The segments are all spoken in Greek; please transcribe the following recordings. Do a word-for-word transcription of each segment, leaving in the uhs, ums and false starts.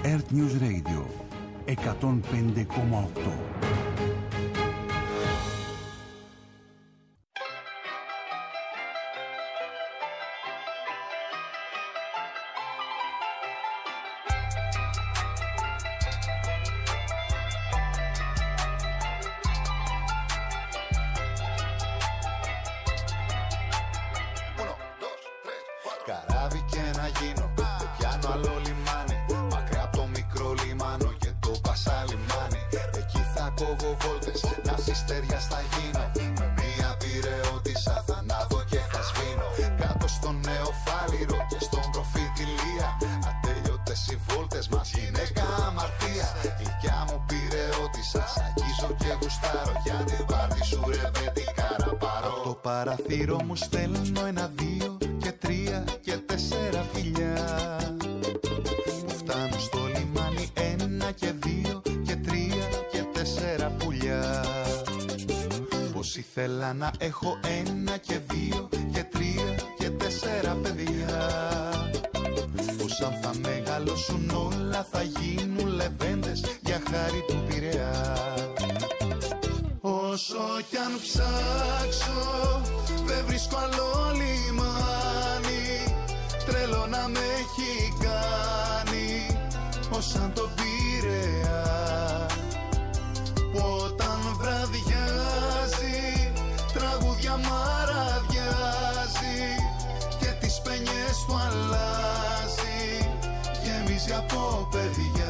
Earth News Radio εκατόν πέντε κόμμα οκτώ. Καράβι και να γίνω, δεν πιάνω άλλο λιμάνι. Μακριά από το μικρό λιμάνο και το πασά λιμάνι. Εκεί θα κόβω βόλτες, να συστεριά θα γίνω. Με μία πειραιώτισσα θα ανάβω και θα σβήνω. Κάτω στο Νεοφάλιρο και στον Προφητηλία. Ατέλειωτες οι βόλτες μας, γυναίκα αμαρτία. Γλυκιά μου πειραιώτισσα, σ' αγγίζω και γουστάρω. Για την πάρτι σου ρε πεντικάρα πάρω. Απ' το παραθύρο μου στέλνω ένα δύο και τρία και τέσσερα φιλιά που φτάνουν στο λιμάνι. Ένα και δύο και τρία και τέσσερα πουλιά. Πως ήθελα να έχω ένα και δύο και τρία και τέσσερα παιδιά. Πως αν θα μεγαλώσουν όλα θα γίνουν λεβέντες για χάρη του Πειραιά. Όσο κι αν ψάξω δεν βρίσκω άλλο λιμάνι. Τρέλο να με έχει κάνει ως αν το Πειραιά. Που όταν βραδιάζει τραγούδια μαραδιάζει και τις παινιές του αλλάζει. Γεμίζει από παιδιά.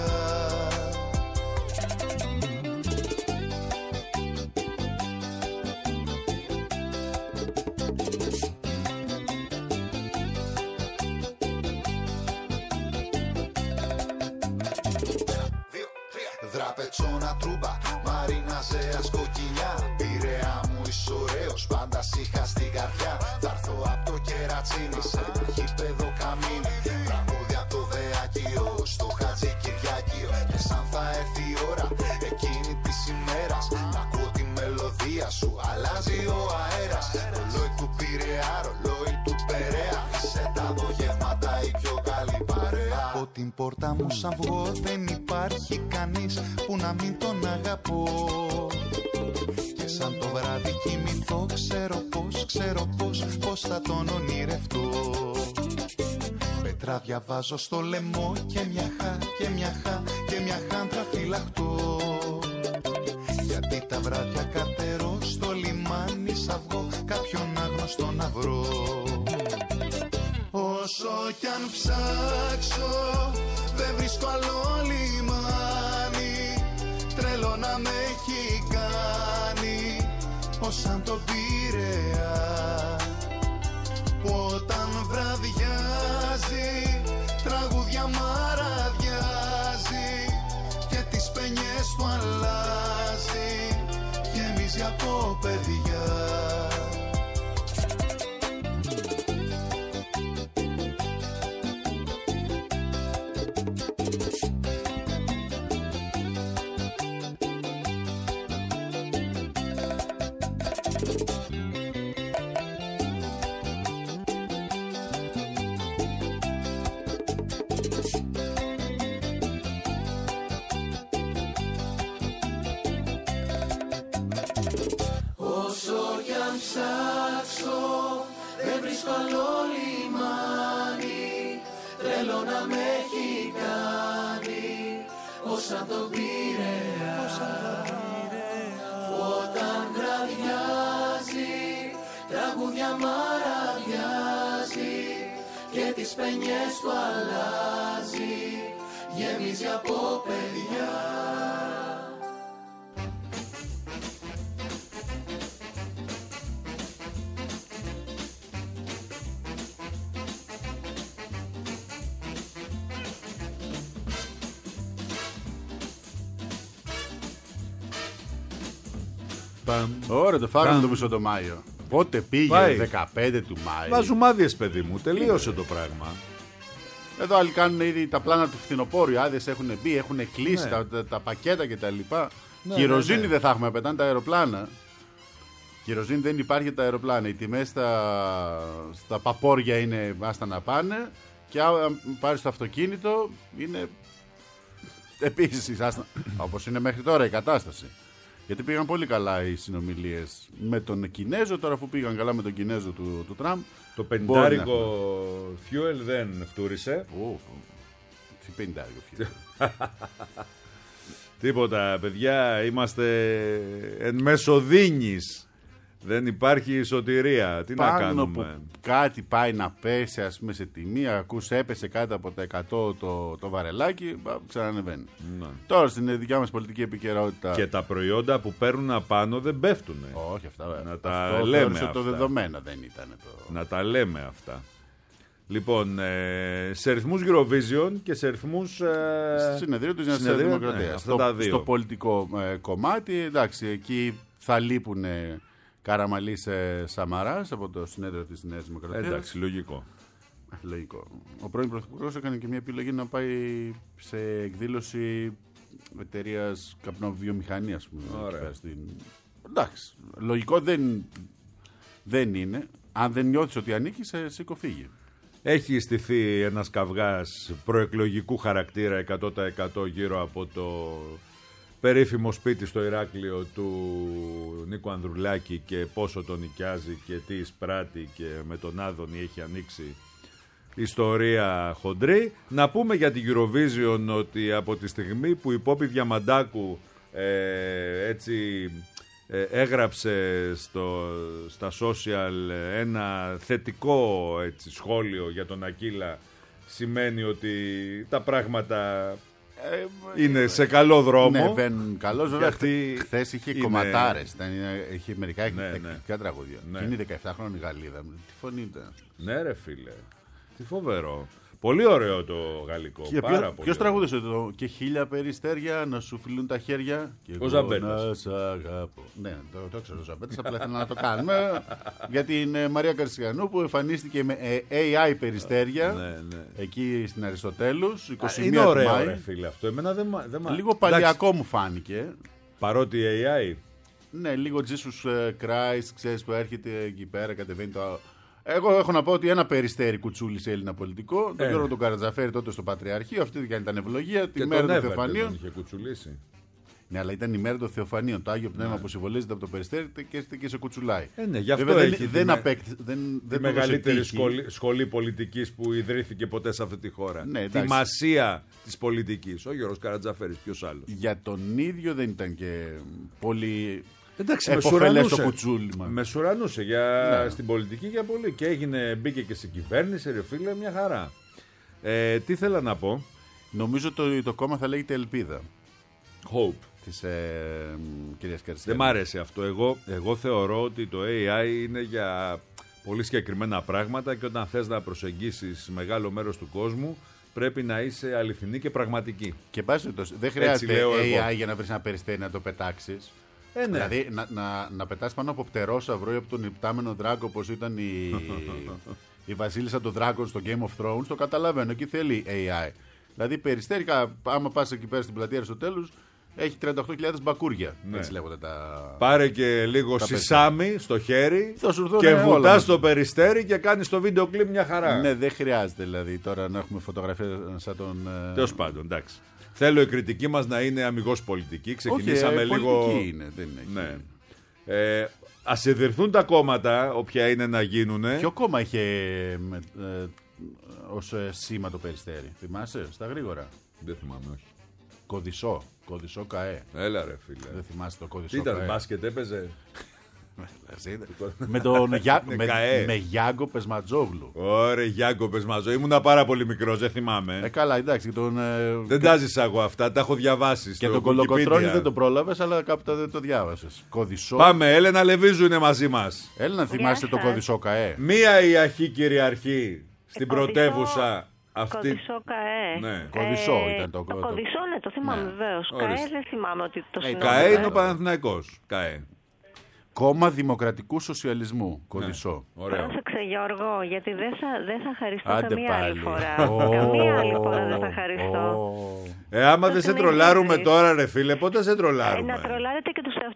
Δραπετσόνα τρούμπα, Μαρίνα Ζέας κοκκινιά. Πειραιά μου είσαι ωραίος, πάντα σ' είχα στην καρδιά. Θα έρθω απ' το Κερατσίνι, σε ένα γήπεδο καμίνι. Τραγούδια απ' το Δεάκιο, στο Χατζη Κυριάκιο. Και σαν θα έρθει η ώρα εκείνη της ημέρας, να ακούω τη μελωδία σου, αλλάζει ο αέρας. Ρολόι του Πειραιά, ρολόι του Περαία. Είσαι τα απογεύματα η πιο καλή παρέα. Από την πόρτα μου σαν βγω δεν υπάρχει κανείς που να μην τον αγαπώ. Και σαν το βράδυ κοιμηθώ ξέρω πως, ξέρω πως, πως θα τον ονειρευτώ. Πέτρα διαβάζω στο λαιμό και μια χά, και μια χά, και μια χάντρα φυλαχτώ. Γιατί τα βράδια καρτερώ στο λιμάνι σαν βγω κάποιον άγνωστο να βρω. Όσο κι αν ψάξω δεν βρίσκω άλλο λιμάνι. Τρέλο να με έχει κάνει ως αν το Πειραιά. Που όταν βραδιάζει τραγούδια μαραδιάζει και τις παινιές του αλλάζει. Γεμίζει από παιδιά. Ψάξω, δεν βρίσκω άλλο λιμάνι. Τρέλο να με έχει κάνει ως αν το Πειραιά. Όταν βραδιάζει τραγούδια μαραδιάζει και τις παινιές του αλλάζει. Γεμίζει από παιδιά. Ωραία, το φάγαμε το μισό το Μάιο. Πότε πήγε? Πάει. δεκαπέντε του Μάη. Βάζουμε άδειες, παιδί μου. Τελείωσε το πράγμα. Εδώ άλλοι κάνουν ήδη τα πλάνα του φθινοπόρου. Οι άδειες έχουν μπει, έχουν κλείσει, Ναι. τα, τα, τα πακέτα κτλ. Ναι, Κυροζίνη ναι, ναι. δεν θα έχουμε, πετάνε τα αεροπλάνα. Κυροζίνη δεν υπάρχει τα αεροπλάνα. Οι τιμές στα, στα παπόρια είναι άστα να πάνε. Και αν πάρεις το αυτοκίνητο είναι Επίσης, όπως είναι μέχρι τώρα η κατάσταση. Γιατί πήγαν πολύ καλά οι συνομιλίες με τον Κινέζο. Τώρα, αφού πήγαν καλά με τον Κινέζο του, του Τραμπ. Το πενηντάρικο fuel δεν φτούρισε. Ου, τι πενηντάρικο fuel. Τίποτα, παιδιά, είμαστε εν μέσω δίνης. Δεν υπάρχει σωτηρία. Τι Πάνω να κάνουμε. που κάτι πάει να πέσει, ας πούμε, σε τιμή, ακούς έπεσε κάτω από τα εκατό το, το βαρελάκι, ξανανεβαίνει. Ναι. Τώρα στην δικιά μας πολιτική επικαιρότητα. Και τα προϊόντα που παίρνουν απάνω δεν πέφτουν. Όχι, αυτά. Να τα αυτό λέμε θεώρησε αυτά. το δεδομένο, δεν ήταν το. Να τα λέμε αυτά. Λοιπόν, ε, σε ρυθμούς Eurovision και σε ρυθμούς ε, Συνεδρίου της Νέας συνεδρίου, Δημοκρατίας. ναι, αυτά στο, τα δύο. στο πολιτικό ε, κομμάτι, εντάξει, εκεί θα λείπουν Καραμανλής ε, Σαμαράς από το συνέδριο της Νέας Δημοκρατίας. Εντάξει, λογικό. Λογικό. Ο πρώην Πρωθυπουργός έκανε και μια επιλογή να πάει σε εκδήλωση εταιρείας καπνοβιομηχανίας. Ωραία. Στην... Εντάξει, λογικό δεν, δεν είναι. Αν δεν νιώθεις ότι ανήκεις, σε σήκω φύγε. Έχει στηθεί ένας καυγάς προεκλογικού χαρακτήρα εκατό τοις εκατό γύρω από το περίφημο σπίτι στο Ηράκλειο του Νίκου Ανδρουλάκη και πόσο τον νοικιάζει και τι εισπράττει και με τον Άδωνη έχει ανοίξει ιστορία χοντρή. Να πούμε για την Eurovision ότι από τη στιγμή που η Πόπη Διαμαντάκου ε, έτσι ε, έγραψε στο, στα social ένα θετικό έτσι, σχόλιο για τον Ακύλα, σημαίνει ότι τα πράγματα ε, είναι σε καλό δρόμο. Ναι, βαίνουν καλώς. Βέβαια, Γιατί χθες είχε είναι... κομματάρες, ήταν, είχε μερικά Ναι, εκπληκτικά ναι. τραγούδια. Ναι. Και είναι δεκαεφτάχρονη Γαλλίδα. Τι φωνή ήταν. Ναι ρε φίλε, τι φοβερό. Πολύ ωραίο το γαλλικό. Και πάρα ποιο, πολύ ποιος ωραίο. τραγούδησε το «Και χίλια περιστέρια να σου φιλούν τα χέρια» και Ο εγώ Ζαμπέτας. να σ' αγαπώ. Ναι, το, το ξέρω ο Ζαμπέτας, απλά ήθελα να το κάνουμε για την ε, Μαρία Καρσιανού που εμφανίστηκε με ε, έι άι περιστέρια Ναι, ναι. εκεί στην Αριστοτέλους είκοσι Είναι μία του ωραίο Μάη. ρε φίλε αυτό. Εμένα δεν, μα- δεν μα- Λίγο παλιακό μου φάνηκε. Παρότι έι άι. Ναι, λίγο Jesus Christ, ξέρεις που έρχεται εκεί πέρα, κατεβαίνει το... Εγώ έχω να πω ότι ένα περιστέρι κουτσούλη σε Έλληνα πολιτικό, τον Ε. Γιώργο τον Καρατζαφέρη τότε στο Πατριαρχείο, αυτή ήταν ευλογία, τη Και μέρα τον των Εύερ Θεοφανίων. τον είχε κουτσουλήσει. Ναι, αλλά ήταν η μέρα των Θεοφανίων. Το Άγιο Πνεύμα που συμβολίζεται από το περιστέρι και έρχεται και σε κουτσουλάει. Ε, ναι, γι' αυτό Βέβαια, έχει δεν, τη δεν, με- απέκτη, δεν, Τη δεν το έδωσε μεγαλύτερη τύχη. σχολή, σχολή πολιτικής που ιδρύθηκε ποτέ σε αυτή τη χώρα. Ναι, τη εντάξει. μασία της πολιτικής. Ο Γιώργος Καρατζαφέρης, ποιος άλλος. Για τον ίδιο δεν ήταν και πολύ Εντάξει, εποφελές το κουτσούλημα. Μεσουρανούσε για... Ναι. στην πολιτική για πολύ. Και έγινε, μπήκε και στην κυβέρνηση, ρε φίλε, μια χαρά. Ε, τι θέλω να πω. Νομίζω το, το κόμμα θα λέγεται Ελπίδα Hope. της ε, κυρίας Δεν Καρσιανού. μ' άρεσε αυτό. Εγώ, εγώ θεωρώ ότι το έι άι είναι για πολύ συγκεκριμένα πράγματα και όταν θες να προσεγγίσεις μεγάλο μέρος του κόσμου πρέπει να είσαι αληθινή και πραγματική. Και πάση περιπτώσει, δεν χρειάζεται λέω έι άι εγώ. για να βρει ένα περιστέρι να το πετάξει. Ε, ναι. Δηλαδή να, να, να πετάς πάνω από πτερόσαυρο ή από τον υπτάμενο δράκο όπως ήταν η, η βασίλισσα των δράκων στο Game of Thrones, το καταλαβαίνω. Εκεί θέλει έι άι. Δηλαδή περιστέρι, άμα πας εκεί πέρα στην πλατεία Αριστοτέλους, έχει τριάντα οκτώ χιλιάδες μπακούρια. Ναι. Έτσι λέγονται τα. Πάρε και λίγο Τα σισάμι στο χέρι Θα σου έρθουν και όλα βουτάς μαζί. το περιστέρι και κάνεις το βίντεο κλιπ μια χαρά. Ναι, δεν χρειάζεται δηλαδή τώρα να έχουμε φωτογραφία σαν τον. ε, Τέλος πάντων, εντάξει. Θέλω η κριτική μας να είναι αμιγώς πολιτική. Ξεκινήσαμε Όχι, ε, λίγο. πολιτική είναι, δεν είναι. Ναι. Ε, ας ιδρυθούν τα κόμματα, όποια είναι να γίνουνε. Ποιο κόμμα είχε με, ε, ως ε, σήμα το περιστέρι, θυμάσαι, στα γρήγορα. Δεν θυμάμαι, όχι. Κωδισό, Κωδισό ΚΑΕ. Έλα ρε φίλε. Δεν θυμάσαι το Τι Κωδισό ήταν, ΚΑΕ. μπάσκετ έπαιζε. με τον Γιά- Είναι με, ΚΑΕ. με Γιάγκο Πεσματζόγλου. Ωραία, Γιάνκο, πες μαζό. Ήμουνα πάρα πολύ μικρός, δεν Ε, θυμάμαι. καλά, εντάξει. Και τον, ε, Δεν τα ζήσα εγώ αυτά, τα έχω διαβάσει. και στο τον Κολοκοτρώνη Wikipedia. δεν το πρόλαβες, αλλά κάποτε δεν το διάβασες. Κωδισό. Πάμε, Έλενα Λεβίζου είναι μαζί μας. Έλληνα, θυμάστε το σας. Κωδισό ΚΑΕ. Μία η αρχή κυριαρχή στην Ε, κωδισό- πρωτεύουσα αυτή. Κωδισό ΚΑΕ. Ναι. Κωδισό ήταν το- Το το- κωδισό, ναι, το θυμάμαι Ναι. βεβαίως. Ορίστε. ΚΑΕ δεν θυμάμαι ότι το Ε, συνόδευε. ΚΑΕ είναι ο Παναθηναϊκός. ΚΑΕ. Κόμμα Δημοκρατικού Σοσιαλισμού. Κωδισό. Ωραίο. Πρόσεξε Γιώργο, γιατί δεν θα, δεν θα χαριστώ Άντε καμία άλλη πάλι. φορά. Ω, Καμία άλλη φορά δεν θα χαριστώ. ω. Ε, άμα Πώς δεν σε με τρολάρουμε νοιάζει. τώρα, ρε φίλε, πότε σε Ε, τρολάρουμε. να τρολάρετε και τους εαυτούς σας όμως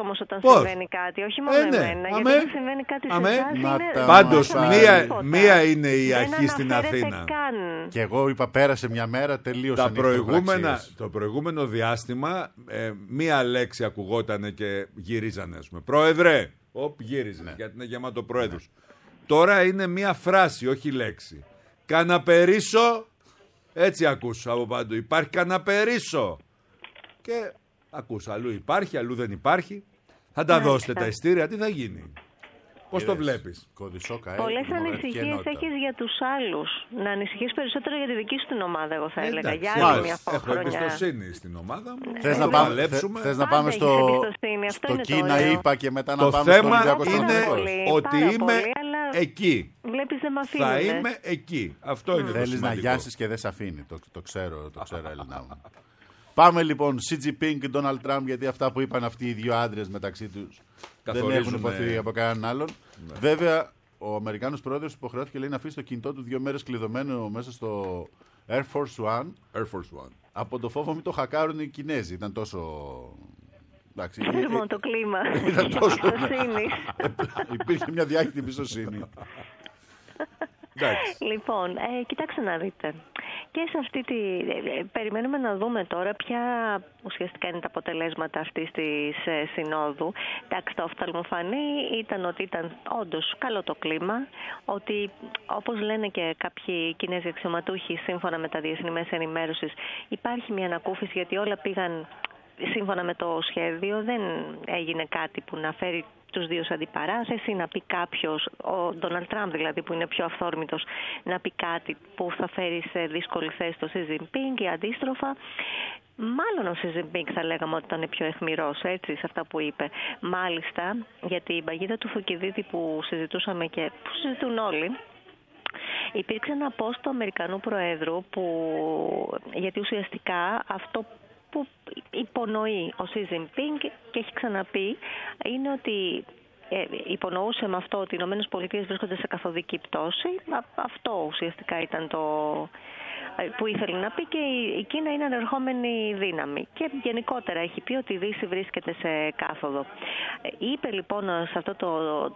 όμως όταν Πώς? συμβαίνει κάτι, όχι μόνο Ε, ναι. εμένα. Γιατί Αμέ. όταν συμβαίνει κάτι σε Αμέ. εσάς Να είναι... τα Πάντως, μας μία, τίποτα. μία είναι η Δεν αρχή στην αναφέρεται Αθήνα. καν. Και εγώ είπα πέρασε μια μέρα, τελείωσε. Τα προηγούμενα, το προηγούμενο διάστημα, ε, μία λέξη ακουγόταν και γυρίζανε, ας πούμε. Πρόεδρε! Οπ, γύριζε, Ναι. γιατί είναι γεμάτο πρόεδρος. Τώρα είναι μία φράση, όχι λέξη. Καναπερίσω, έτσι ακούς από παντού. Υπάρχει καναπερίσω. Και ακούς, αλλού υπάρχει, αλλού δεν υπάρχει. Θα τα Μάλιστα. δώσετε τα ειστήρια, τι θα γίνει. Πώς το βλέπεις. Κωδισόκα, ε, Πολλές δημοκρατική ανησυχίες ενότητα. έχεις για τους άλλους. Να ανησυχείς περισσότερο για τη δική σου την ομάδα, εγώ θα έλεγα. Εντάξει, Για άλλη μάλιστα. μια έχω χρονιά. εμπιστοσύνη στην ομάδα μου. Θες Θα να πάμε, παλέψουμε. θε- θες να Πάντα πάμε έχεις στο, εμπιστοσύνη, αυτό στο είναι το Κίνα ωραίο. είπα και μετά να Το πάμε στο θέμα Ολυμπιακό είναι Παναθηναϊκός. πολύ, ότι πάρα είμαι πολύ, αλλά εκεί. Βλέπεις δεν με Θα αφήνουνε. είμαι εκεί. Αυτό είναι το Θέλεις να σημαντικό. γιάσεις και δεν σε αφήνει. Το, το ξέρω, το ξέρω, Έλληνα μου. Πάμε λοιπόν, Xi Jinping και Donald Trump, γιατί αυτά που είπαν αυτοί οι δύο άντρες μεταξύ τους δεν Καθορίζουν, έχουν υποθεί ε, από κανέναν άλλον. Βέβαια, ο Αμερικάνος πρόεδρος υποχρεώθηκε λέει, να αφήσει το κινητό του δύο μέρες κλειδωμένο μέσα στο Air Force One Air Force One. από το φόβο μην το χακάρουν οι Κινέζοι. Ήταν τόσο... Εντάξει, ε, Θερμό ε, το κλίμα. Ήταν τόσο... Εμπιστοσύνης. Υπήρχε μια διάχυτη εμπιστοσύνη. Εντάξει. Λοιπόν, ε, κοιτάξτε να δείτε. Και σε αυτή τη... ε, περιμένουμε να δούμε τώρα ποια ουσιαστικά είναι τα αποτελέσματα αυτής της ε, συνόδου. Εντάξει, το οφθαλμοφανή ήταν ότι ήταν όντως καλό το κλίμα, ότι όπως λένε και κάποιοι Κινέζοι αξιωματούχοι σύμφωνα με τα διεθνή μέσα ενημέρωσης, υπάρχει μια ανακούφιση γιατί όλα πήγαν σύμφωνα με το σχέδιο, δεν έγινε κάτι που να φέρει τους δύο σε αντιπαράθεση, να πει κάποιος, ο Ντόναλντ Τραμπ δηλαδή που είναι πιο αυθόρμητος, να πει κάτι που θα φέρει σε δύσκολη θέση το Xi Jinping ή αντίστροφα. Μάλλον ο Xi Jinping θα λέγαμε ότι ήταν πιο αιχμηρός, έτσι, σε αυτά που είπε. Μάλιστα, γιατί η παγίδα του Θουκυδίδη που συζητούσαμε και που συζητούν όλοι, υπήρξε ένα post του Αμερικανού Προέδρου που, γιατί ουσιαστικά αυτό που υπονοεί ο Xi Jinping και έχει ξαναπεί είναι ότι ε, υπονοούσε με αυτό ότι οι Ηνωμένες Πολιτείες βρίσκονται σε καθοδική πτώση. Α, αυτό ουσιαστικά ήταν το που ήθελε να πει, και η Κίνα είναι ανερχόμενη δύναμη. Και γενικότερα έχει πει ότι η Δύση βρίσκεται σε κάθοδο. Είπε λοιπόν σε αυτό το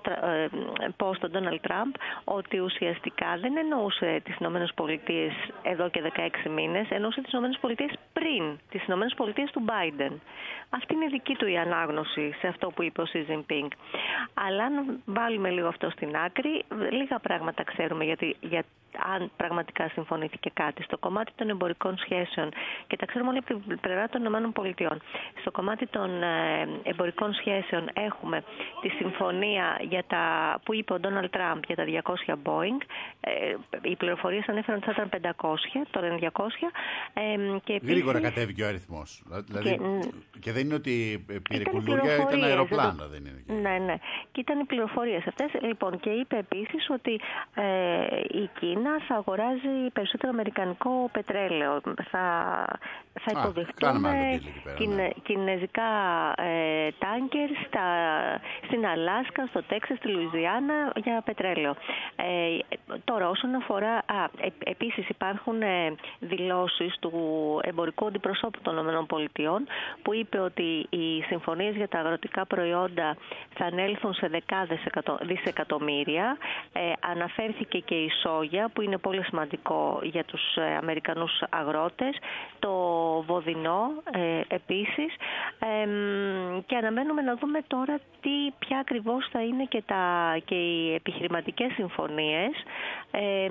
post τον Ντόναλντ Τραμπ ότι ουσιαστικά δεν εννοούσε τις Ηνωμένες Πολιτείες εδώ και δεκαέξι μήνες, εννοούσε τις Ηνωμένες Πολιτείες πριν, τις Ηνωμένες Πολιτείες του Biden. Αυτή είναι η δική του η ανάγνωση σε αυτό που είπε ο Xi Jinping. Αλλά αν βάλουμε λίγο αυτό στην άκρη, λίγα πράγματα ξέρουμε γιατί, για, αν πραγματικά συμφωνήθηκε κάτι. Στο κομμάτι των εμπορικών σχέσεων, και τα ξέρουμε όλοι από την πλευρά των ΗΠΑ, στο κομμάτι των ε, εμπορικών σχέσεων έχουμε τη συμφωνία για τα, που είπε ο Ντόναλντ Τραμπ για τα διακόσια Boeing. Ε, οι πληροφορίες ανέφεραν ότι θα ήταν πεντακόσια, τώρα είναι διακόσια. Ε, και επίσης, γρήγορα κατέβηκε ο αριθμός. Δηλαδή, και, και δεν είναι ότι πήρε κουλούρια, ήταν αεροπλάνα. Δεν είναι. Ναι, ναι. Και ήταν οι πληροφορίες αυτές. Λοιπόν, και είπε επίσης ότι ε, η Κίνα θα αγοράζει περισσότερο αμερικανικό πετρέλαιο. Θα, θα υποδεχτούμε κινε, ναι. κινέζικα ε, τάνκερ στα, στην Αλάσκα, στο Τέξας, στη Λουιζιάννα για πετρέλαιο. Ε, τώρα, όσον αφορά... Α, ε, επίσης υπάρχουν ε, δηλώσεις του εμπορικού αντιπροσώπου των ΗΠΑ που είπε ότι οι συμφωνίες για τα αγροτικά προϊόντα θα ανέλθουν σε δεκάδες δισεκατομμύρια. Ε, αναφέρθηκε και η σόγια που είναι πολύ σημαντικό για τους ε, Αμερικανούς αγρότες, το βοδινό ε, επίσης, ε, και αναμένουμε να δούμε τώρα τι, ποια ακριβώς θα είναι και, τα, και οι επιχειρηματικές συμφωνίες, ε,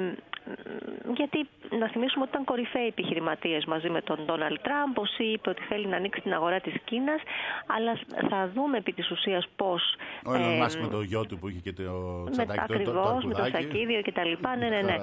γιατί να θυμίσουμε ότι ήταν κορυφαίοι επιχειρηματίες μαζί με τον Ντόναλντ Τραμπ. Ο Σι είπε ότι θέλει να ανοίξει την αγορά της Κίνας, αλλά θα δούμε επί της ουσίας πώς... Ο Έλλον Μάσκ με το γιο του που είχε και το τσαντάκι, το, ακριβώς, το, με το σακίδιο και τα λοιπά, ναι, ναι, ναι.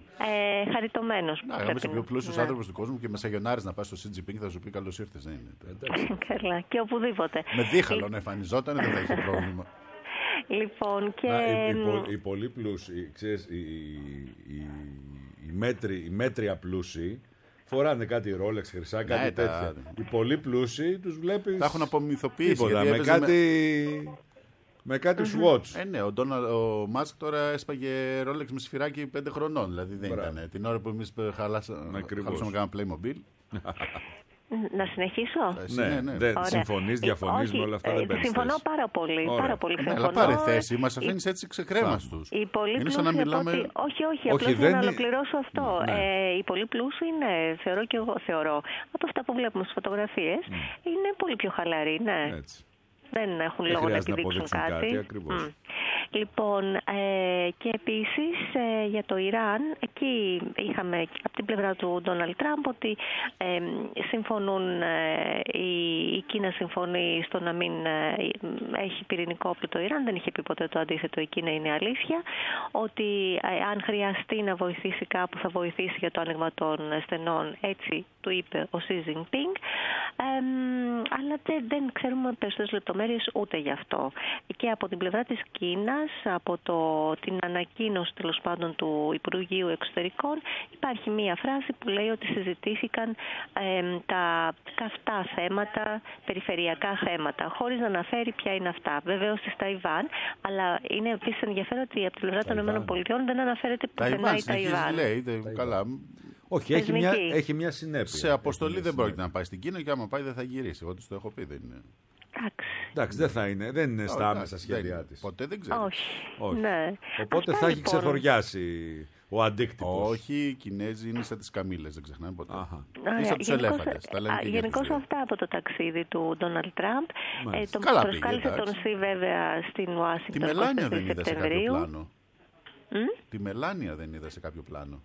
Ε, χαριτωμένος. Να, είμαι ο πιο πλούσιος ναι. άνθρωπος του κόσμου και με σαγιονάρεις να πας στο Xi Jinping θα σου πει καλώς ήρθες, δεν είναι. Καλά, και οπουδήποτε. Με δίχαλο να εμφανιζόταν δεν θα είχε πρόβλημα. Λοιπόν, και... Α, οι, πο, οι πολύ πλούσιοι, ξέρεις, οι, οι, οι, μέτροι, οι μέτρια πλούσιοι φοράνε κάτι ρόλεξ, χρυσά, κάτι ναι, τέτοια. Τα... Οι πολύ πλούσιοι τους βλέπεις... Τα έχουν απομυθοποιήσει. Τίποτα, με κάτι... Με... Με κάτι mm-hmm. Swatch. Ε, ναι, ο, Donald, ο Μάσκ τώρα έσπαγε ρόλεξ με σφυράκι πέντε χρονών. Δηλαδή δεν Μπράβο. Ήταν. Την ώρα που εμείς χαλάσαμε κάνα Playmobil. Να συνεχίσω. Εσύ, Ναι, ναι, ναι. δεν Ωραία. συμφωνείς, διαφωνείς Όχι, με όλα αυτά, ε, δεν παίρνεις συμφωνώ θέση. πάρα πολύ. Ωραία. Πάρα πολύ Ναι, συμφωνώ. αλλά πάρε θέση, μας αφήνεις έτσι ξεκρέμαστους. Οι πολύ Είναι σαν πλούσιοι να από μιλάμε... ότι- Όχι, όχι, Όχι, απλώς για δεν να είναι- ολοκληρώσω αυτό. Ναι. Ε, οι πολύ πλούσιοι είναι, θεωρώ και εγώ, θεωρώ, από αυτά που βλέπουμε στις φωτογραφίες, είναι πολύ πιο χαλαροί, ναι. Έτσι. Δεν έχουν Δεν λόγο να χρειάζεται να επιδείξουν αποδείξουν κάτι. κάτι, ακριβώς. Μμ. Λοιπόν, ε, και επίσης ε, για το Ιράν, εκεί είχαμε από την πλευρά του Ντόναλντ Τραμπ ότι ε, συμφωνούν, ε, η, η Κίνα συμφωνεί στο να μην ε, έχει πυρηνικό όπλο το Ιράν, δεν είχε πει ποτέ το αντίθετο, η Κίνα είναι αλήθεια, ότι ε, αν χρειαστεί να βοηθήσει κάπου θα βοηθήσει για το άνοιγμα των στενών, έτσι του είπε ο Σι Τζινπίνγκ, ε, αλλά δεν, δεν ξέρουμε περισσότερες λεπτομέρειες ούτε γι' αυτό. Και από την πλευρά της Κίνας, από το, την ανακοίνωση τέλος πάντων του Υπουργείου Εξωτερικών, υπάρχει μία φράση που λέει ότι συζητήθηκαν ε, τα καυτά θέματα, περιφερειακά θέματα, χωρίς να αναφέρει ποια είναι αυτά. Βεβαίως στη Ταϊβάν, αλλά είναι επίσης ενδιαφέρον ότι από την πλευρά των ΗΠΑ δεν αναφέρεται πουθενά Ταϊβάν η συνεχίζει, Ταϊβάν. λέει, δε- καλά. Όχι, έχει μια, Θεσμική. έχει μια συνέπεια. Σε αποστολή Έχει μια δεν πρόκειται συνέπεια. να πάει στην Κίνα και άμα πάει δεν θα γυρίσει. Εγώ της το έχω πει, δεν είναι. Εντάξει. Εντάξει, δεν θα είναι, δεν είναι στα Εντάξει, άμεσα δεν σχέδιά είναι. της. Ποτέ δεν ξέρει. Όχι. Όχι. Ναι. Οπότε Αυτά, θα έχει λοιπόν. ξεθοριάσει ο αντίκτυπος. Όχι, οι Κινέζοι είναι σαν τις καμήλες, δεν ξεχνάμε ποτέ. Αχα. Είναι σαν τους Γενικώς- ελέφαντες. Τα λένε α, και για τους γενικώς δύο. αυτά από το ταξίδι του Ντόναλντ Τραμπ. Ε, Μάλιστα. τον Καλά προσκάλεσε πήγε, τον εντάξει. Σι βέβαια στην Τη Ουάσιγκτον Μελάνια εικοστή δεν είδα σε κάποιο Σεπτεμβρίου. πλάνο. Μμ? Τη Μελάνια δεν είδα σε κάποιο πλάνο.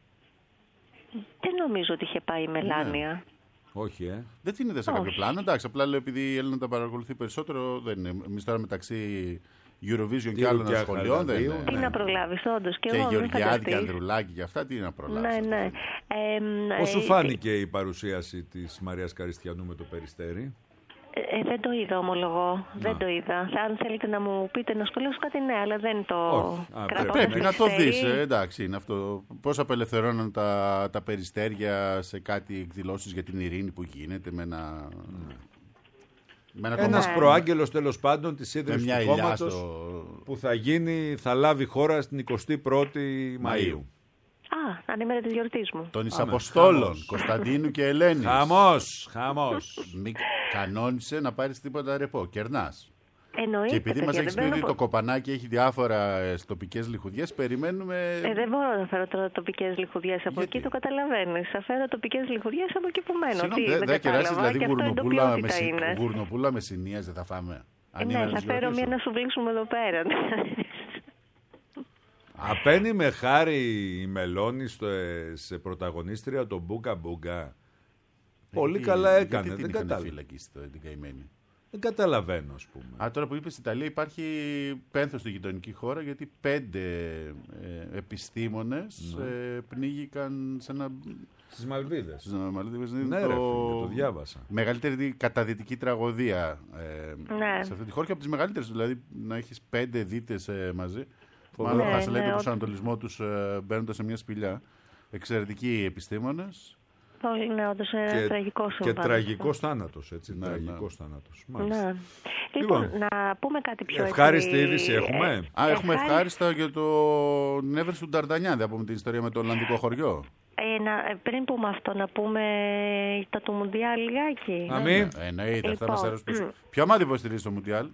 Δεν νομίζω ότι είχε πάει η Ναι. Μελάνια. Όχι, ε. Δεν την είδα σε Όχι. κάποιο πλάνο. Εντάξει, απλά λέω επειδή η Έλληνα τα παρακολουθεί περισσότερο. Δεν είναι. Εμείς τώρα μεταξύ Eurovision και άλλων και σχολείων δεν Χαρδαβίου. είναι. Τι Ναι. να προλάβεις, όντως. Και, Και εγώ, μην Γεωργιάδη και φανταστείς. Ανδρουλάκη και αυτά, τι να προλάβει. Ναι, ναι. Ε, μ, Πώς σου ε, φάνηκε η παρουσίαση της Μαρίας Καριστιανού με το Περιστέρι? Ε, ε, δεν το είδα, ομολογώ. Δεν το είδα. Αν θέλετε να μου πείτε να σχολιάσω κάτι, ναι, αλλά δεν το Όχι. Α, κρατώ Πρέπει στο να το περιστέρι. δεις, ε, εντάξει, είναι αυτό. Πώς απελευθερώνουν τα, τα περιστέρια σε κάτι εκδηλώσεις για την ειρήνη που γίνεται με ένα. Με ένα Ένας Ναι. προάγγελος τέλος πάντων της με ίδρυσης μια του ηλιά κόμματος στο που θα γίνει, θα λάβει χώρα στην εικοστή πρώτη Μαΐου. Α, ανήμερα τη γιορτής μου. των Άμε, Ισαποστόλων, χαμός. Κωνσταντίνου και Ελένης. Χαμός, χαμός. Μη κανόνισε να πάρεις τίποτα ρεπό. Κερνάς. Εννοείται. Και επειδή μας παιδιά, έχεις δεν πει μπορώ ότι να το κοπανάκι έχει διάφορα ε, τοπικές λιχουδιές, περιμένουμε. πω- Ε, δεν μπορώ να φέρω τώρα τοπικές λιχουδιές από Γιατί? εκεί, το καταλαβαίνεις. Θα φέρω τοπικές λιχουδιές από εκεί που μένω. Συγγνώμη, Τι, δεν δεν θα κεράσεις κατάλαβα. δηλαδή Και αυτό γουρνοπούλα με, εντοπιότητα συ... είναι. γουρνοπούλα με συνίας δεν θα φάμε. Ε, ναι, θα φέρω μία να σου βλύσουμε εδώ πέρα. Απένει με χάρη η Μελώνη στο, ε, σε πρωταγωνίστρια το Μπούκα Μπούγκα. Πολύ καλά έκανε, δεν, κατάλαβα. φύλακη στο την καημένη. δεν καταλαβαίνω, ας πούμε. Α, τώρα που είπες Ιταλία υπάρχει πένθος στη γειτονική χώρα γιατί πέντε ε, επιστήμονες Ναι. ε, πνίγηκαν σε ένα. Στις Μαλβίδες. Στις Μαλδίβες, Ναι, ρε φίλε, το διάβασα. Μεγαλύτερη καταδυτική τραγωδία ε, Ναι. σε αυτή τη χώρα και από τις μεγαλύτερες. Δηλαδή να έχεις πέντε δίτες ε, μαζί. Φοβερό. Μάλλον Ναι, χάσα λέει ναι, τον ο- προσανατολισμό τους ε, μπαίνοντας σε μια σπηλιά. Εξαιρετικοί επιστήμονες. Πολύ, ναι, όντως είναι Και, τραγικό και συμβάν. τραγικός θάνατος, έτσι. Ναι, τραγικός θάνατος. Μάλιστα. Ναι. Λοιπόν, Λοιπόν, να πούμε κάτι πιο ευχάριστη έτσι, είδηση έχουμε. ε, Α, έχουμε ευχάριστη- ευχάριστα για το Never του Νταρντανιάν. Δεν πούμε την ιστορία με το Ολλανδικό χωριό. Ε, να, ε, πριν πούμε αυτό, να πούμε τα του Μουντιάλ λιγάκι. Α, μη. Εννοείται, αυτά Λοιπόν, μας αρέσουν. μ. Ποιο ομάδα υποστηρίζει το Μουντιάλ?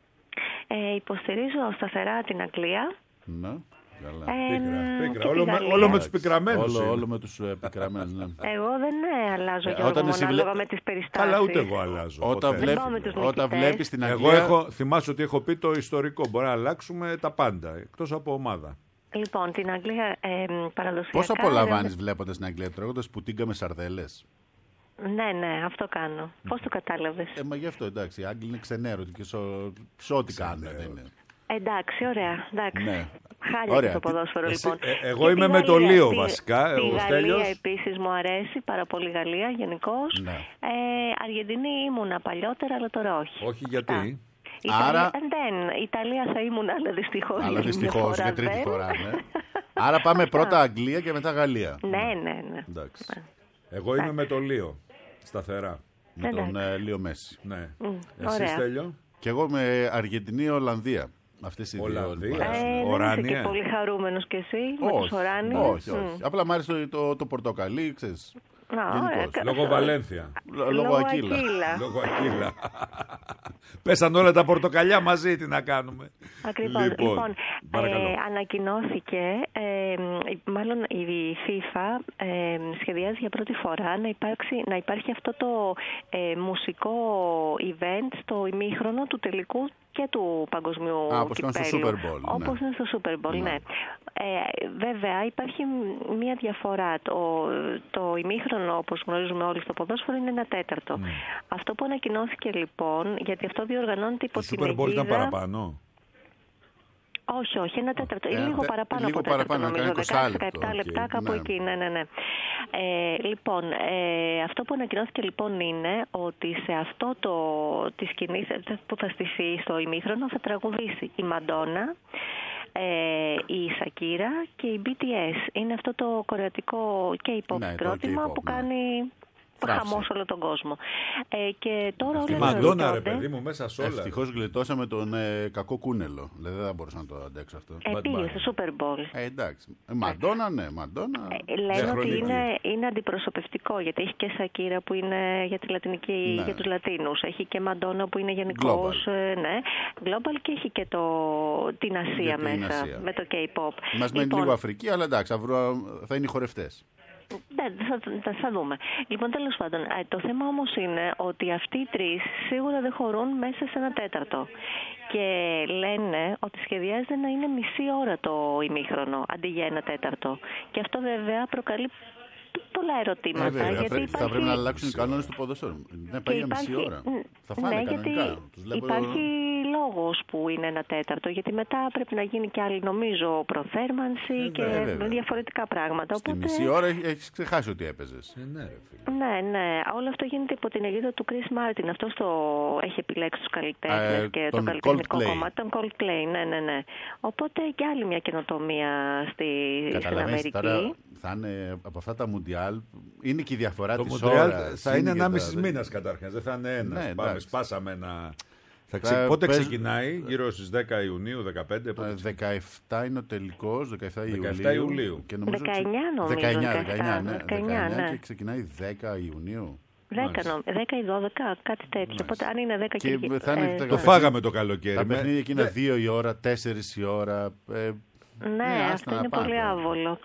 Ε, υποστηρίζω σταθερά την Αγγλία. Ναι, καλά. Ε, Πίκρα, μ, πίκρα. και Όλο, τη με, Γαλλία. όλο με τους πικραμένους Όλο, είναι. όλο με τους ε, πικραμένους, ναι. Εγώ δεν ε, αλλάζω Ε, Γιώργο όταν μου, εσύ ανάλογα βλέ- με τις περιστάσεις. Καλά, ούτε εγώ αλλάζω. Όταν, ποτέ. βλέπ, πάω με τους όταν νικητές. βλέπεις την Εγώ Αγγλία. έχω, θυμάσαι ότι έχω πει το ιστορικό. Μπορεί να αλλάξουμε τα πάντα, εκτός από ομάδα. Λοιπόν, την Αγγλία ε, παραδοσιακά... Πώς απολαμβάνεις βλέποντας την Αγγλία τρώγοντας πουτίγκα με σαρδέλες? Ναι, ναι, αυτό κάνω. Πώς το κατάλαβες? Ε, μα γι' αυτό εντάξει. Οι Άγγλοι είναι ξενέρωτοι και σο- σε ό,τι κάνουν. Δεν είναι. Εντάξει, ωραία. Εντάξει. Ναι. Χάλια Ωραία. και το ποδόσφαιρο, Εσύ- λοιπόν. ε, εγώ Και είμαι τη με το Γαλλία, Λίο τη- βασικά, Τη ο Γαλλία Στέλιος. επίσης μου αρέσει πάρα πολύ η Γαλλία γενικώ. Ναι. Ε, Αργεντινή ήμουνα παλιότερα, αλλά τώρα όχι. Όχι γιατί. Αυτά. Άρα- Ιταλία, δεν. Ιταλία θα ήμουν, αλλά δυστυχώς. Αλλά για μια δυστυχώς φορά για τρίτη δεν. φορά. Ναι. Άρα πάμε πρώτα Αγγλία και μετά Γαλλία. Ναι, ναι, ναι. Εντάξει. Εγώ είμαι με το Λίο. Σταθερά. Με τον ε, Λίο Μέση. Ναι. Μμ, Εσύ, ωραία. Στέλιο. Και εγώ με Αργεντινή Ολλανδία. Αυτές οι δύο. Ολλανδία. λοιπόν. Ε, δεν είσαι Οράνια. και πολύ χαρούμενος κι εσύ με τους Όχι, οράνιους. όχι, όχι. Απλά μου άρεσε το, το, το πορτοκαλί, ξέρεις. Γενικώς. Λόγω Βαλένθια. Λόγω Ακύλα. Λόγω Ακύλα. Πέσαν όλα τα πορτοκαλιά μαζί, τι να κάνουμε. Ακριβώς. Λοιπόν, Λοιπόν παρακαλώ. ε, ανακοινώθηκε, ε, μάλλον η FIFA ε, σχεδιάζει για πρώτη φορά να, υπάρξει, να υπάρχει αυτό το ε, μουσικό event στο ημίχρονο του τελικού και του παγκοσμίου Α, όπως κυπέλλου. στο Super Bowl. Όπως Ναι. είναι στο Super Bowl, ναι. ναι. Ε, βέβαια υπάρχει μία διαφορά. Το, το ημίχρονο, όπως γνωρίζουμε όλοι στο ποδόσφαιρο, είναι ένα τέταρτο. Ναι. Αυτό που ανακοινώθηκε λοιπόν, γιατί αυτό διοργανώνεται υπό Το την Super Bowl ήταν αιγίδα- παραπάνω. όχι, όχι, ένα τέταρτο. Ε, Είναι λίγο δε- παραπάνω λίγο από τέταρτο, παραπάνω, νομίζω. έκανε είκοσι δεκαέξι λεπτό. δεκαεπτά λεπτά, Οκ, κάπου ναι. εκεί. Ναι, ναι, ναι. Ε, λοιπόν, ε, αυτό που ανακοινώθηκε λοιπόν είναι ότι σε αυτό το τη σκηνή που θα στηθεί στο ημίχρονο θα τραγουδήσει η Μαντόνα, ε, η Σακύρα και η μπι τι ες. Είναι αυτό το κορεατικό K-pop Ναι, το συγκρότημα K-pop, που ναι. κάνει Θράψη. χαμό σε όλο τον κόσμο. Ε, και τώρα Τη όλοι Μαντόνα, ρε ρωτιόνται- παιδί μου, μέσα σε όλα. Ευτυχώς γλιτώσαμε τον ε, κακό κούνελο. Δηλαδή δεν θα μπορούσα να το αντέξω αυτό. Ε, πήγε στο Super Bowl. Ε, εντάξει. Ε, Μαντόνα, ναι, Μαντόνα. Ε, Λένε ότι χρονική. είναι, είναι αντιπροσωπευτικό, γιατί έχει και Σακύρα που είναι για τη λατινική, Ναι. για τους Λατίνους. Έχει και Μαντόνα που είναι γενικώς, Global. ε, ναι, global, και έχει και το, την Ασία Για την μέσα Ασία. με το K-pop. Μας μένει λίγο Αφρική, αλλά εντάξει, θα, βρω- θα είναι οι χορευτές. Ναι, θα, θα, θα δούμε. Λοιπόν, τέλος πάντων, ε, το θέμα όμως είναι ότι αυτοί οι τρεις σίγουρα δεν χωρούν μέσα σε ένα τέταρτο. Και λένε ότι σχεδιάζεται να είναι μισή ώρα το ημίχρονο αντί για ένα τέταρτο. Και αυτό βέβαια προκαλεί πολλά ερωτήματα. Ε, βέβαια, γιατί θα, υπάρχει... θα πρέπει να αλλάξουν οι κανόνες του ποδοσφαίρου. Ναι, πάει για μισή ώρα. Θα φάνε ναι, κανονικά. γιατί Τους βλέπω... υπάρχει λόγος που είναι ένα τέταρτο, γιατί μετά πρέπει να γίνει και άλλη, νομίζω, προθέρμανση Ε, και βέβαια. διαφορετικά πράγματα. Στη Οπότε... μισή ώρα έχεις ξεχάσει ότι έπαιζες. Ε, ναι, ρε φίλε. Ναι, ναι. Όλο αυτό γίνεται υπό την αιγίδα του Chris Martin. Αυτός το έχει επιλέξει τους καλλιτέχνες Ε, και τον το καλλιτεχνικό Coldplay. κομμάτι. Τον Coldplay, ναι, ναι, ναι. Οπότε και άλλη μια καινοτομία στη, στην Καταλαβαίνεις Αμερική. τώρα, θα είναι από αυτά τα Μουντιάλ, είναι και η διαφορά Το της Μοντρεάλ ώρας. θα είναι και ενάμιση τα- μήνας καταρχάς, δεν θα είναι ένας. Ναι, Πάμε, εντάξει. σπάσαμε ένα... Θα Θα ξε... Πότε παίζ- ξεκινάει, γύρω στις δέκα Ιουνίου, δεκαπέντε. πότε Ε, ξεκινάει? δεκαεφτά είναι ο τελικός, δεκαεφτά Ιουλίου. δεκαεφτά Ιουλίου. Και νομίζω δεκαεννιά νομίζω, δεκαεννιά, δεκαεφτά, δεκαεννιά, ναι, δεκαεννιά, δεκαεννιά ναι. και ξεκινάει δέκα Ιουνίου. δέκα, νο- δέκα ή δώδεκα, κάτι τέτοιο. Οπότε αν είναι δέκα Και και... θα είναι ε, τα- Το ναι. φάγαμε το καλοκαίρι. Τα με- παιχνίδια εκείνα Ναι. δύο η ώρα, τέσσερις η ώρα. Ε, Ναι, άστα αυτό να είναι πάνε πολύ τώρα. άβολο.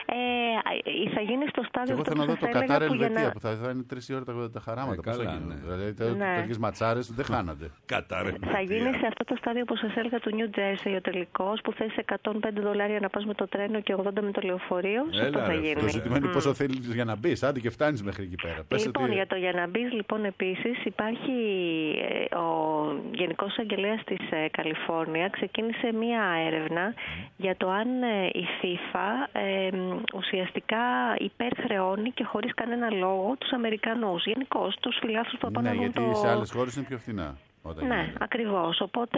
Ε, θα γίνει στο Και στάδιο εγώ αυτό θέλω να που δω το σας έλεγα Κατάρ που για Ελβετία να... που θα, θα είναι τρεις η ώρα τα, τα χαράματα. Ε, Πώς θα καλά, γίνουν. ναι. Δηλαδή τε- Ναι. τέτοιες ματσάρες δεν χάνονται. Κατάρε. Θα γίνει σε αυτό το στάδιο που σας έλεγα του New Jersey ο τελικός, που θες εκατόν πέντε δολάρια να πας με το τρένο και ογδόντα με το λεωφορείο. Σε Έλα, αυτό θα ρε, γίνει. Το ζήτημα είναι πόσο θέλεις για να μπεις. Άντε και φτάνεις μέχρι εκεί πέρα. Πες Λοιπόν, ότι- για το για να μπει, λοιπόν, επίσης υπάρχει ε, ο Γενικός Εισαγγελέας της ε, Καλιφόρνια ξεκίνησε μία έρευνα για το αν ε, η FIFA ε, ουσιαστικά υπερχρεώνει και χωρίς κανένα λόγο τους Αμερικανούς. Γενικώς τους φιλάθλους που Ναι, πάνε να δουν γιατί το... σε άλλες χώρες είναι πιο φθηνά. Όταν Ναι, γίνεται. ακριβώς. Οπότε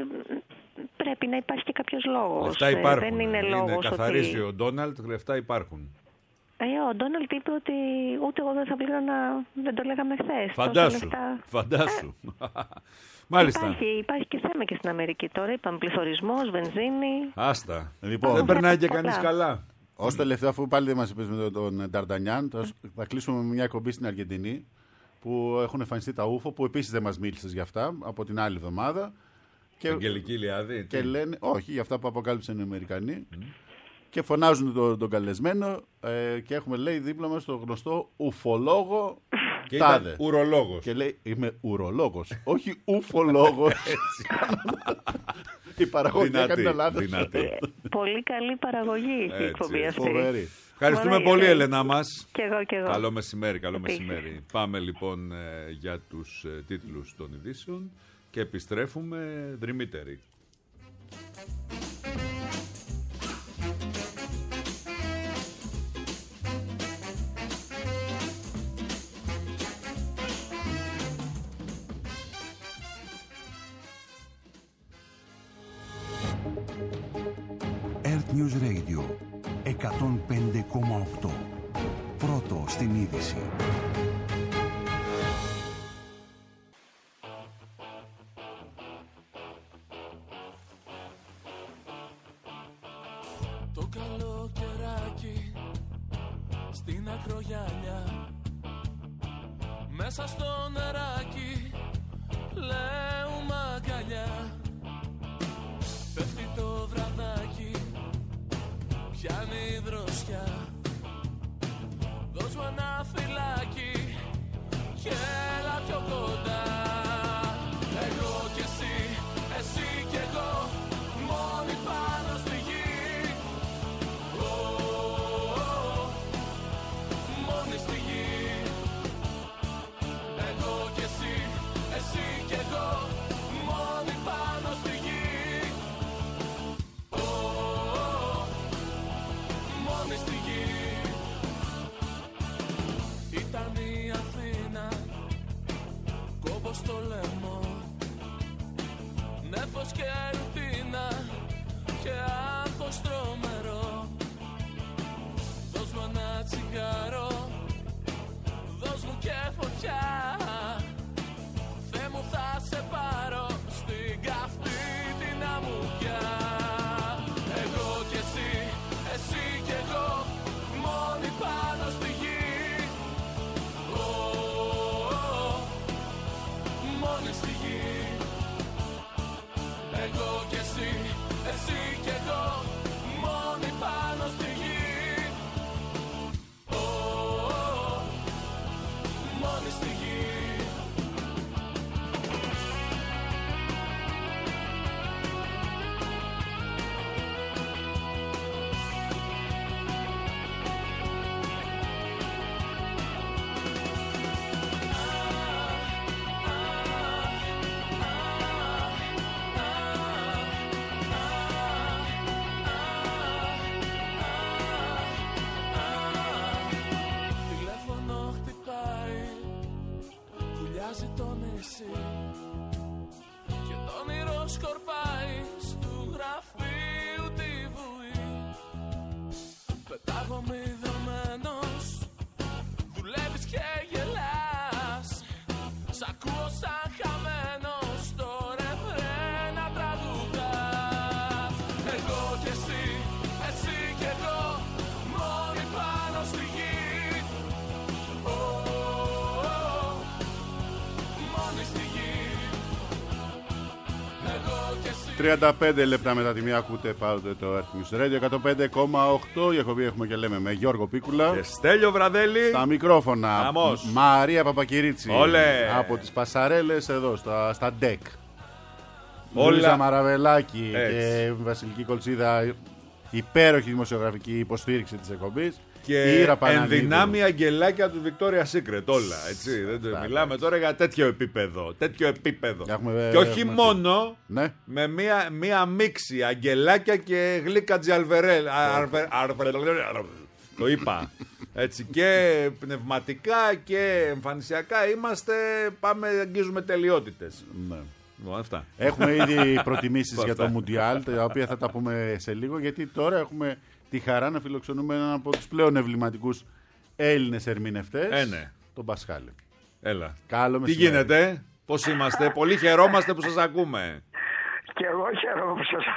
πρέπει να υπάρχει και κάποιος λόγος. Λεφτά Ε, υπάρχουν. Δεν είναι λόγος καθαρίζει ότι... ο Ντόναλτ, λεφτά υπάρχουν. Ε, ο Ντόναλτ είπε ότι ούτε εγώ δεν θα πλήρωνα, δεν το λέγαμε χθες. Τόσα Φαντάσου. λεφτά. Φαντάσου. Μάλιστα. Υπάρχει, υπάρχει και θέμα και στην Αμερική τώρα. Είπαμε πληθωρισμός, βενζίνη. Άστα. Λοιπόν, Δεν περνάει και Καλά. κανείς καλά. ως τελευταίο, αφού πάλι δεν μας είπες με τον Νταρντανιάν, θα, θα κλείσουμε με μια εκπομπή στην Αργεντινή που έχουν εμφανιστεί τα ούφο, που επίσης δεν μας μίλησες για αυτά από την άλλη εβδομάδα. Και, Αγγελική Ηλιάδη. και λένε, όχι, για αυτά που αποκάλυψαν οι Αμερικανοί. Και φωνάζουν τον, τον καλεσμένο ε, και έχουμε, λέει, δίπλα μας τον γνωστό ουφολόγο Και τάδε. ήταν ουρολόγος. Και λέει, είμαι ουρολόγος, όχι ουφολόγος. Η παραγωγή Δυνατή, έκανε λάθος. δυνατή. Πολύ καλή παραγωγή η Έτσι, εκπομπή αυτή. Φοβερή. Ευχαριστούμε Ωραία, πολύ, ε, Έλενα μας. Κι εγώ, κι εγώ. Καλό μεσημέρι, καλό Επίσης. μεσημέρι. Πάμε λοιπόν ε, για τους ε, τίτλους των ειδήσεων και επιστρέφουμε δρυμύτεροι. Earth News Radio εκατόν πέντε κόμμα οκτώ. Πρώτο στην είδηση. Το καλοκαιράκι στην ακρογιαλιά Μέσα στο νεράκι λέουμε αγκαλιά. Πέφτει το βραδάκι, πιάνει η δροσιά. Δώσ' μου ένα φυλάκι και έλα πιο κοντά. Εγώ κι εσύ, εσύ κι εγώ, μόνοι πάνω στη γη. Oh, oh, oh, μόνοι στη γη. Εγώ κι εσύ, εσύ κι εγώ, μόνοι πάνω στη γη. Oh, oh, μόνοι στη γη. Ήταν η Αθήνα, κόμπος στο λαιμό, νέφος και ρουτίνα και άγχος τρομερό. Δώσ' μου ένα τσιγάρο, δώσ' μου και φωτιά. Θεέ μου θα σε πάρω στην καυτή την αμμουδιά. Εγώ κι εσύ, εσύ κι εγώ, μόνοι πάνω στη γη. Oh, oh, oh, μόνοι στη γη. Εγώ κι εσύ, εσύ κι εγώ, μόνοι πάνω στη γη. Oh, oh, μόνοι στη γη. Τηλέφωνο χτυπάει, βουλιάζει το νησί και το όνειρο σκορπάει στου γραφείου τη βουή. Πετάγομαι ιδρωμένος, δουλεύεις και γελάς. Σ' ακούω σαν χαμένος, το ρεφρέν να τραγουδάς. Εγώ κι εσύ, εσύ κι εγώ, μόνοι πάνω στη γη. Oh, oh, oh, μόνοι στη γη. Εγώ κι εσύ. τριάντα πέντε λεπτά μετά τη μία ακούτε πάντοτε το Earth News Radio εκατόν πέντε κόμμα οκτώ. Η εκπομπή έχουμε και λέμε με Γιώργο Πίκουλα. Και Στέλιο Βραδέλη. Στα μικρόφωνα Χαμός. Μαρία Παπακυρίτσι. Όλε. Από τις Πασαρέλες εδώ στα, στα ντεκ. Όλα. Λούζα Μαραβελάκη Έτσι. και Βασιλική Κολτσίδα. Υπέροχη δημοσιογραφική υποστήριξη της εκπομπής. Και Ήρα Πανανίδου. ενδυνάμει αγγελάκια του Victoria's Secret. Όλα. Έτσι. Δεν το μιλάμε τώρα για τέτοιο επίπεδο. Τέτοιο επίπεδο. Έχουμε- και όχι έχουμε μόνο Ναι. με μία, μία μίξη αγγελάκια και γλύκα τζιαλβερέλ. Αρβε- αρβε- Το είπα. Έτσι, και πνευματικά και εμφανισιακά είμαστε. Πάμε, αγγίζουμε τελειότητες. Ναι. Λοιπόν, αυτά. Έχουμε ήδη προτιμήσεις για το Αυτά. Μουντιάλ, τα οποία θα τα πούμε σε λίγο, γιατί τώρα έχουμε τη χαρά να φιλοξενούμε έναν από τους πλέον εμβληματικούς Έλληνες ερμηνευτές, Ε, ναι. τον Πασχάλη. Έλα. Καλό Τι μεσημέρι. γίνεται, πώς είμαστε, πολύ χαιρόμαστε που σας ακούμε. Και εγώ χαίρομαι που σας...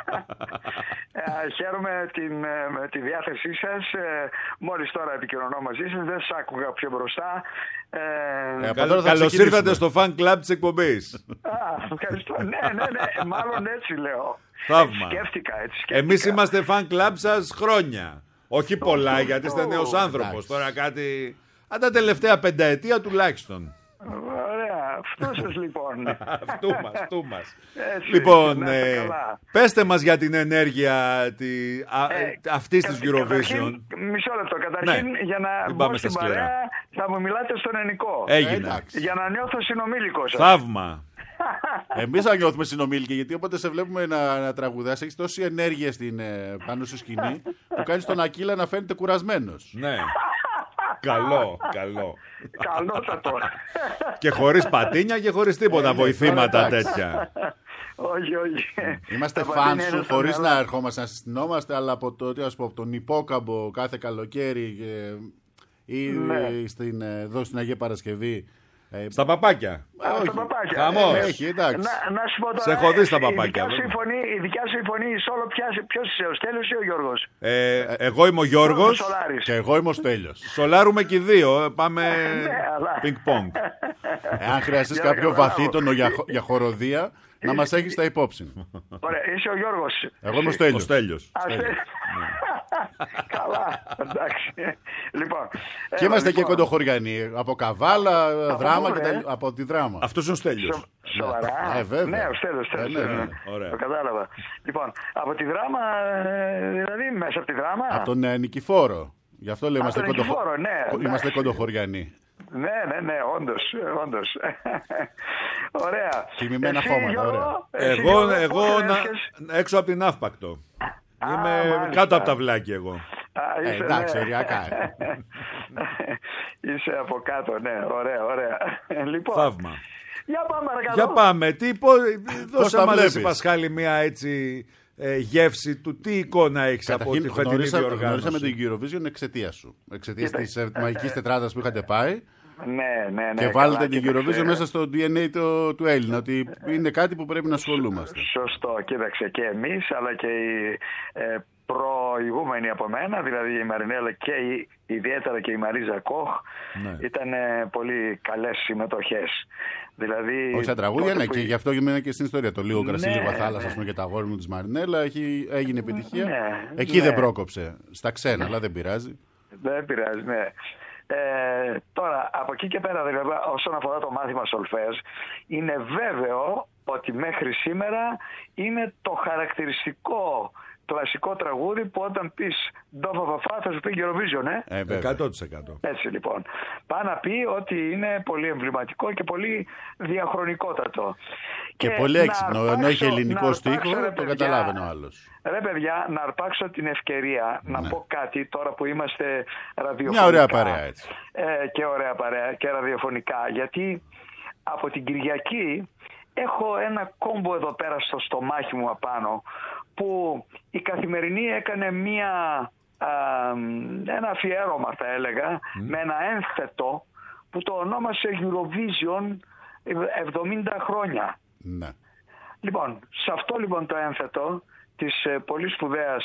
Ε, χαίρομαι την, ε, με τη διάθεσή σας. Ε, μόλις τώρα επικοινωνώ μαζί σας, δεν σας άκουγα πιο μπροστά. Ε, Ε, Καλ- τώρα θα Καλώς ξεκινήσουμε. ήρθατε στο fan club της εκπομπής. α, ευχαριστώ. Ναι, ναι, ναι. Μάλλον έτσι λέω. Θαύμα. Έτσι σκέφτηκα, έτσι σκέφτηκα. Εμείς είμαστε fan club σας χρόνια. Όχι πολλά, γιατί είστε νέος άνθρωπος. εντάξει. Τώρα κάτι... Αν τα τελευταία πενταετία τουλάχιστον. Ωραία. Αυτό σας λοιπόν. Αυτού μας, αυτού μας. Έτσι, Λοιπόν, να είστε ε, καλά. πέστε μας για την ενέργεια τη, α, Ε, αυτής της κα- Eurovision. καταρχήν, μισό λεπτό. Καταρχήν, Ναι. για να Μην μπω πάμε στην στα σκληρά. παρέα, θα μου μιλάτε στον ελληνικό. Έγινε. εντάξει. Για να νιώθω συνομήλικο σας. Θαύμα. Εμείς θα νιώθουμε συνομήλικοι, γιατί όποτε σε βλέπουμε να, να τραγουδάς, έχεις τόση ενέργεια στην, ε, πάνω στη σκηνή, που κάνεις τον Ακύλα να φαίνεται κουρασμένος. Ναι. Καλό, καλό. Καλότατο. Και χωρίς πατίνια και χωρίς τίποτα βοηθήματα εντάξει. τέτοια. Όχι, όχι. Είμαστε Τα φαν πατίνια σου είναι στο χωρίς μυαλό. να ερχόμαστε να συστηνόμαστε, αλλά από το, τι να σου πω, από τον Υπόκαμπο κάθε καλοκαίρι και, ή Ναι. στην, ε, εδώ στην Αγία Παρασκευή Ε, Στα παπάκια. Α, στα παπάκια. Χαμός. Ε, Έχει, εντάξει. Να, να σου πω τώρα, Σε έχω δει στα η παπάκια, δικιά σου η βέβαια. φωνή, η δικιά σου η φωνή η Σόλο, ποιος είσαι, ο Στέλιος ή ο Γιώργος? Ε, εγώ είμαι ο Γιώργος. Σολάρης. Και εγώ είμαι ο Στέλιος. Σολάρουμε και οι δύο. ε, Πάμε Ναι, αλλά- πινκ-πονγκ. Εάν χρειαστείς Για να κάποιο καταλάβω. βαθύτονο για, χο- για χοροδία, να μας έχεις τα υπόψη. Ωραία, είσαι ο Γιώργος. Εγώ είμαι ο Εσύ. Ο Στέλιος. Στέλιος. Α, Στέλιος. Καλά, εντάξει. Λοιπόν. Και έλα, είμαστε και λοιπόν. κοντοχωριανοί. Από Καβάλα, δράμα πού, και ρε? τα... από τη δράμα. Αυτός είναι ο Στέλιος. Σο- Σοβαρά. Ε, βέβαια. Ναι, ο Στέλιος. Στέλιος, Ε, ναι, ναι. ναι. Ωραία. Το κατάλαβα. Λοιπόν, από τη δράμα, ε, δηλαδή μέσα από τη δράμα. Από τον ε, Νικηφόρο. Γι' αυτό λέω είμαστε, τον κοντοχω... Νικηφόρο, ναι, κο- εντάξει. είμαστε κοντοχωριανοί. Ναι, ναι, ναι, όντως, όντως. Ωραία. Τιμημένα Εσύ, χώματα, Γιώργο, ωραία. εσύ, Εγώ, Γιώργο, εγώ πότε να, έρχεσαι? έξω από την Αύπακτο. Α, Είμαι μάλιστα. κάτω από τα βλάκια εγώ. Α, Ε, είσαι, εντάξει, ναι. οριακά, ε. Είσαι από κάτω, ναι, ωραία, ωραία. Λοιπόν, Θαύμα. για πάμε παρακάτω. Για πάμε. Τι, πω, δώσε τα μας βλέπεις? εσύ, Πασχάλη, μια έτσι ε, γεύση του τι εικόνα έχεις από Καταρχήν, τη φετινή γνωρίσα, διοργάνωση. γνωρίσαμε την Eurovision εξαιτία σου. Εξαιτία Κοίτα, τη ε, μαγική τετράδας που είχατε πάει. Ναι, ναι, ναι. Και καλά, βάλετε την κοίταξε. Eurovision μέσα στο ντι εν έι το, του Έλληνα. Ότι είναι κάτι που πρέπει να ασχολούμαστε. Σωστό, κοίταξε, και εμείς αλλά και οι ε, προηγούμενοι από μένα, δηλαδή η Μαρινέλα και η, ιδιαίτερα και η Μαρίζα Κοχ, Ναι. ήταν ε, πολύ καλές συμμετοχές. Δηλαδή, Όχι σαν τραγούδια, τότε ναι, που και η- γι' αυτό έμενα και στην ιστορία. Το λίγο κρασί, Ναι, λίγο θάλασσα, ναι. ας πούμε, και τα αγόρι μου τη Μαρινέλα έχει, έγινε επιτυχία. Ναι, Εκεί ναι. δεν πρόκοψε. Στα ξένα, αλλά δεν πειράζει. Δεν πειράζει, ναι. Ε, τώρα, από εκεί και πέρα, δηλαδή, όσον αφορά το μάθημα σολφέζ, είναι βέβαιο ότι μέχρι σήμερα είναι το χαρακτηριστικό κλασικό τραγούδι που όταν πεις ντόφα φαφά θα σου πει Eurovision, ε. Ε, βέβαια. εκατό τοις εκατό. Έτσι λοιπόν. Πάει να πει ότι είναι πολύ εμβληματικό και πολύ διαχρονικότατο. Και πολύ να έξυπνο. Ενώ αρπάξω- έχει ελληνικό να στίχο, αρπάξω, ρε το παιδιά, καταλάβαινε ο άλλο. Ρε παιδιά, να αρπάξω την ευκαιρία να Ναι. πω κάτι τώρα που είμαστε ραδιοφωνικά. Μια ωραία παρέα έτσι. Ε, και ωραία παρέα και ραδιοφωνικά. Γιατί από την Κυριακή έχω ένα κόμπο εδώ πέρα στο στομάχι μου απάνω που η Καθημερινή έκανε μία, α, ένα αφιέρωμα θα έλεγα με ένα ένθετο που το ονόμασε Eurovision εβδομήντα χρόνια. Ναι. Λοιπόν, σε αυτό λοιπόν το ένθετο της ε, πολύ σπουδαίας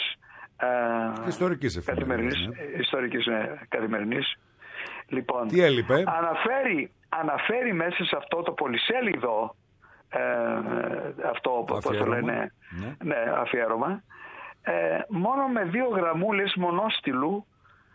ε, Ιστορικής εφημερίδας, καθημερινής, ναι. ε, ιστορικής ναι, καθημερινής. Λοιπόν, Τι έλειπε? αναφέρει, αναφέρει μέσα σε αυτό το πολυσέλιδο ε, αυτό πώς το Αφιέρωμα. λένε, Ναι. ναι, αφιέρωμα, ε, μόνο με δύο γραμμούλες μονόστιλου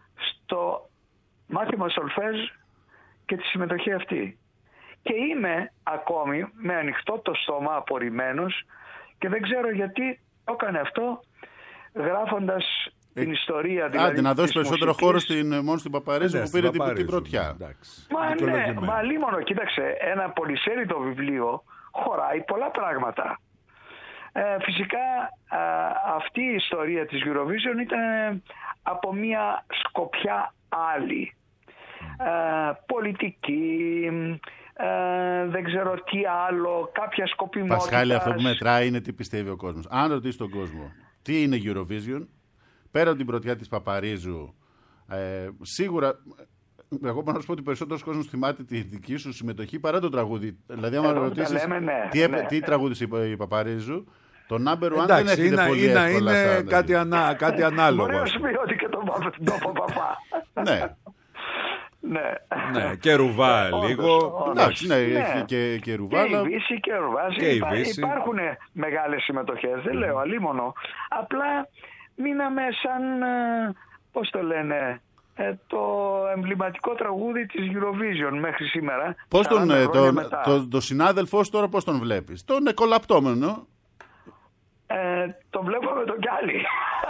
στο μάθημα σολφέζ και τη συμμετοχή αυτή. Και είμαι ακόμη με ανοιχτό το στόμα απορριμμένος και δεν ξέρω γιατί το έκανε αυτό γράφοντας την ιστορία. Δηλαδή, Άντε, να δώσει της περισσότερο μουσικής. χώρο στην, μόνο στην Παπαρίζου Ναι, που στην πήρε την, την Παπαρίζου, πρωτιά. εντάξει. Μα ναι, Δικαιολογημένο. μα λίμωνο, κοίταξε, ένα πολυσέλιδο βιβλίο χωράει πολλά πράγματα. Ε, φυσικά α, αυτή η ιστορία της Eurovision ήταν από μια σκοπιά άλλη. Ε, πολιτική, ε, δεν ξέρω τι άλλο, κάποια σκοπιμότητα. Πασχάλη, αυτό που μετράει είναι τι πιστεύει ο κόσμος. Αν ρωτήσει τον κόσμο τι είναι Eurovision, πέρα από την πρωτιά της Παπαρίζου, ε, σίγουρα. Εγώ μπορώ να σου πω ότι περισσότερος κόσμος θυμάται τη δική σου συμμετοχή παρά το τραγούδι. Δηλαδή, άμα Εδώ που τα ρωτήσεις λέμε, ναι, τι, ναι. τι τραγούδισε η, η Παπαρίζου, το number one δεν Εντάξει, έρχεται είναι, πολύ είναι, εύκολα. είναι σαν- κάτι, ανά, κάτι ανάλογο. Μπορεί να σου πει ότι και τον τόπο παπά. Ναι, Ναι. Ναι, και ρουβά Όντως, λίγο. όντως. εντάξει, ναι, Ναι. έχει και, και Και ρουβάλα. η Βύση και ο Ρουβάς. Και η Υπά- Βύση. Υπάρχουν μεγάλες συμμετοχές, δεν λέω αλίμονο. Απλά μείναμε σαν, ε, πώς το λένε, ε, το εμβληματικό τραγούδι της Eurovision μέχρι σήμερα. Πώς τον, σαράντα ε, χρόνια τον, μετά. τον, τον συνάδελφό σου τώρα πώς τον βλέπεις? Τον εκολαπτώμενο. Ε, τον βλέπω με τον Γκάλι.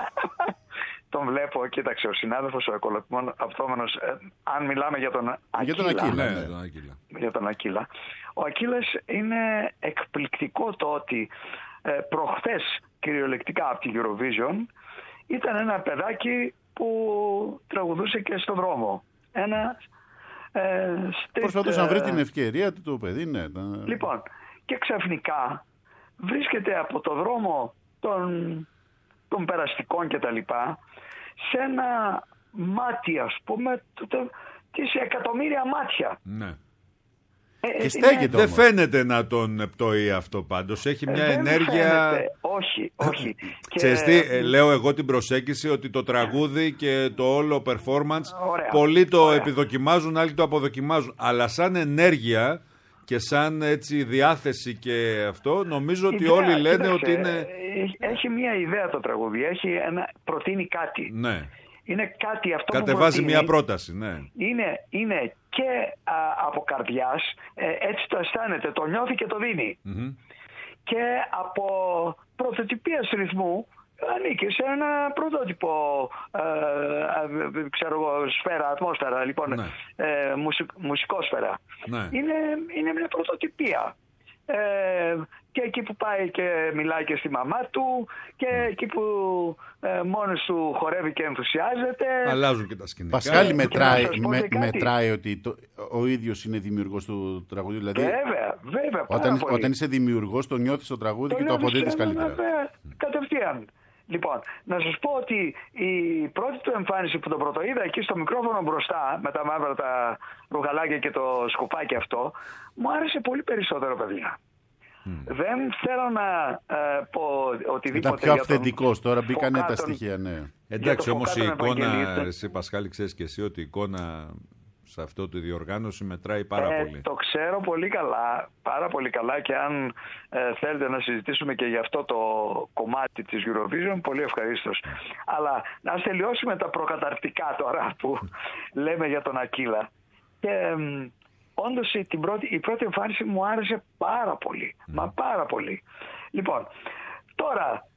Τον βλέπω, κοίταξε, ο συνάδελφος ο εκολαπτώμενος, ε, αν μιλάμε για τον Ακύλα. Για τον Ακύλα. Ναι, ναι. τον Άκυλα. για τον Ακύλα. Ο Ακύλας είναι εκπληκτικό το ότι ε, προχθές κυριολεκτικά από την Eurovision ήταν ένα παιδάκι που τραγουδούσε και στον δρόμο. Ένα ε, street, Προσπαθούσε να βρει ε, την ευκαιρία του το παιδί, ναι. τα- Λοιπόν, και ξαφνικά βρίσκεται από το δρόμο των, των περαστικών και τα λοιπά σε ένα μάτι, ας πούμε, το, το, τις εκατομμύρια μάτια. Ναι. Ε, Και στέκεται Δεν όμως. φαίνεται να τον πτωεί αυτό πάντως. Έχει μια δεν ενέργεια. φαίνεται. Όχι, όχι. Ξέρεις τι, ε, λέω εγώ την προσέγγιση ότι το τραγούδι και το όλο performance Ωραία. πολλοί το Ωραία. επιδοκιμάζουν, άλλοι το αποδοκιμάζουν. Αλλά σαν ενέργεια και σαν έτσι διάθεση και αυτό, νομίζω ότι Ιδέα, όλοι λένε κοίταξε, ότι είναι. έχει- Έχει μια ιδέα το τραγούδι. Έχει ένα, προτείνει κάτι. Ναι. Είναι κάτι αυτό Κατεβάζει που μια προτείνει. πρόταση, ναι. Είναι, είναι και α, από καρδιάς, ε, έτσι το αισθάνεται, το νιώθει και το δίνει. Μμμ. Και από πρωτοτυπίας ρυθμού ανήκει σε ένα πρωτότυπο ε, ε, ξέρω εγώ, σφαίρα, ατμόσφαιρα, λοιπόν, Ναι. ε, μουσικ, μουσικόσφαιρα. Ναι. Είναι, είναι μια πρωτοτυπία. Ε, και εκεί που πάει και μιλάει και στη μαμά του και εκεί που ε, μόνος του χορεύει και ενθουσιάζεται. Αλλάζουν και τα σκηνικά. Πασχάλη, Και μετράει, να σας πω με- και κάτι. μετράει ότι το, ο ίδιος είναι δημιουργός του τραγουδιού. Δηλαδή, Βέβαια, βέβαια, πάρα όταν, πολύ. όταν είσαι δημιουργός, το νιώθεις το τραγούδι και το νιώθεις, αποδίδεις ε, καλύτερα. βέβαια, κατευθείαν. Λοιπόν, να σας πω ότι η πρώτη του εμφάνιση που τον πρωτοείδα εκεί στο μικρόφωνο μπροστά, με τα μαύρα τα ρουγαλάκια και το σκουπάκι αυτό, μου άρεσε πολύ περισσότερο, παιδιά. Δεν θέλω να ε, πω οτιδήποτε. Ήταν πιο για τον αυθεντικός, τώρα μπήκανε τα Φωκάτον. στοιχεία, ναι. Εντάξει, Για το όμως η Φωκάτον εικόνα, Ευαγγελίστα. εσύ Πασχάλη, ξέρεις και εσύ ότι η εικόνα σε αυτό τη διοργάνωση μετράει πάρα Ε, πολύ. Το ξέρω πολύ καλά, πάρα πολύ καλά, και αν ε, θέλετε να συζητήσουμε και για αυτό το κομμάτι της Eurovision, πολύ ευχαρίστως. Αλλά να τελειώσουμε τα προκαταρκτικά τώρα που λέμε για τον Ακύλα. Και εμ, όντως η, την πρώτη, η πρώτη εμφάνιση μου άρεσε πάρα πολύ, μα πάρα πολύ. Λοιπόν, τώρα...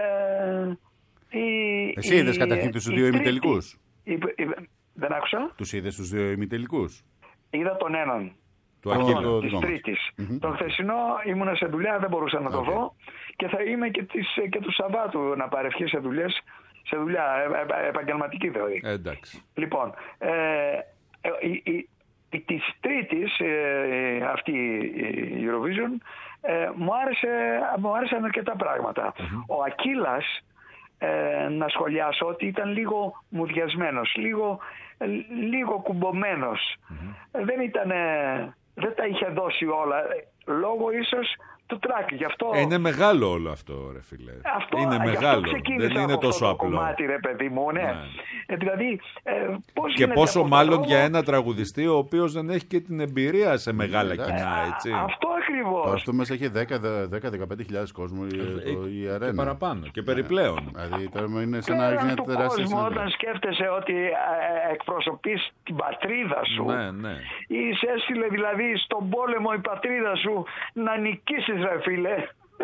Ε, η, Εσύ είδες καταρχήν τους η δύο τρίτη- ημιτελικούς? η- η- δεν άκουσα. Τους είδες τους δύο ημιτελικούς? Είδα τον έναν. Του Αυτό Ακύλα. το Της δικό μας. Τρίτης. Μμμ. Τον χθεσινό ήμουνα σε δουλειά, δεν μπορούσα να το Οκ. δω, και θα είμαι και, τις, και του Σαββάτου να παρευχεί σε δουλειές, σε δουλειά, ε, ε, επαγγελματική δηλαδή. Ε, εντάξει. Λοιπόν, ε, ε, η, η, η, της Τρίτης, ε, αυτή η Eurovision, ε, μου, άρεσε, μου άρεσαν αρκετά πράγματα. Ο Ακύλας, ε, να σχολιάσω ότι ήταν λίγο μουδιασμένος, λίγο, ε, λίγο κουμπωμένος. Ε, δεν ήταν, ε, δεν τα είχε δώσει όλα, ε, λόγω ίσως του τρακ. Γι' αυτό, Ε, είναι μεγάλο όλο αυτό, ρε φίλε. αυτό, είναι γι' αυτό μεγάλο. ξεκίνησα Δεν είναι από τόσο αυτό το απλό. κομμάτι, ρε παιδί μου, ναι. Ναι. Ε, δηλαδή, ε, πώς Και γίνεται πόσο από τον μάλλον δρόμο- για ένα τραγουδιστή ο οποίος δεν έχει και την εμπειρία σε μεγάλα εντάξει. κοινά, έτσι. Αυτό ακριβώς. Τώρα αυτό μέσα έχει δέκα με δεκαπέντε χιλιάδες κόσμο η, Ε, το- η και αρένα. παραπάνω και περιπλέον. Δηλαδή τώρα είναι σαν να έχει Πέραν μια του τεράστια κόσμου, συνέδρια. όταν σκέφτεσαι ότι ε, εκπροσωπείς την πατρίδα σου, Ναι, ναι. ή σε έστειλε δηλαδή στον πόλεμο η πατρίδα σου να νικήσεις, ρε φίλε,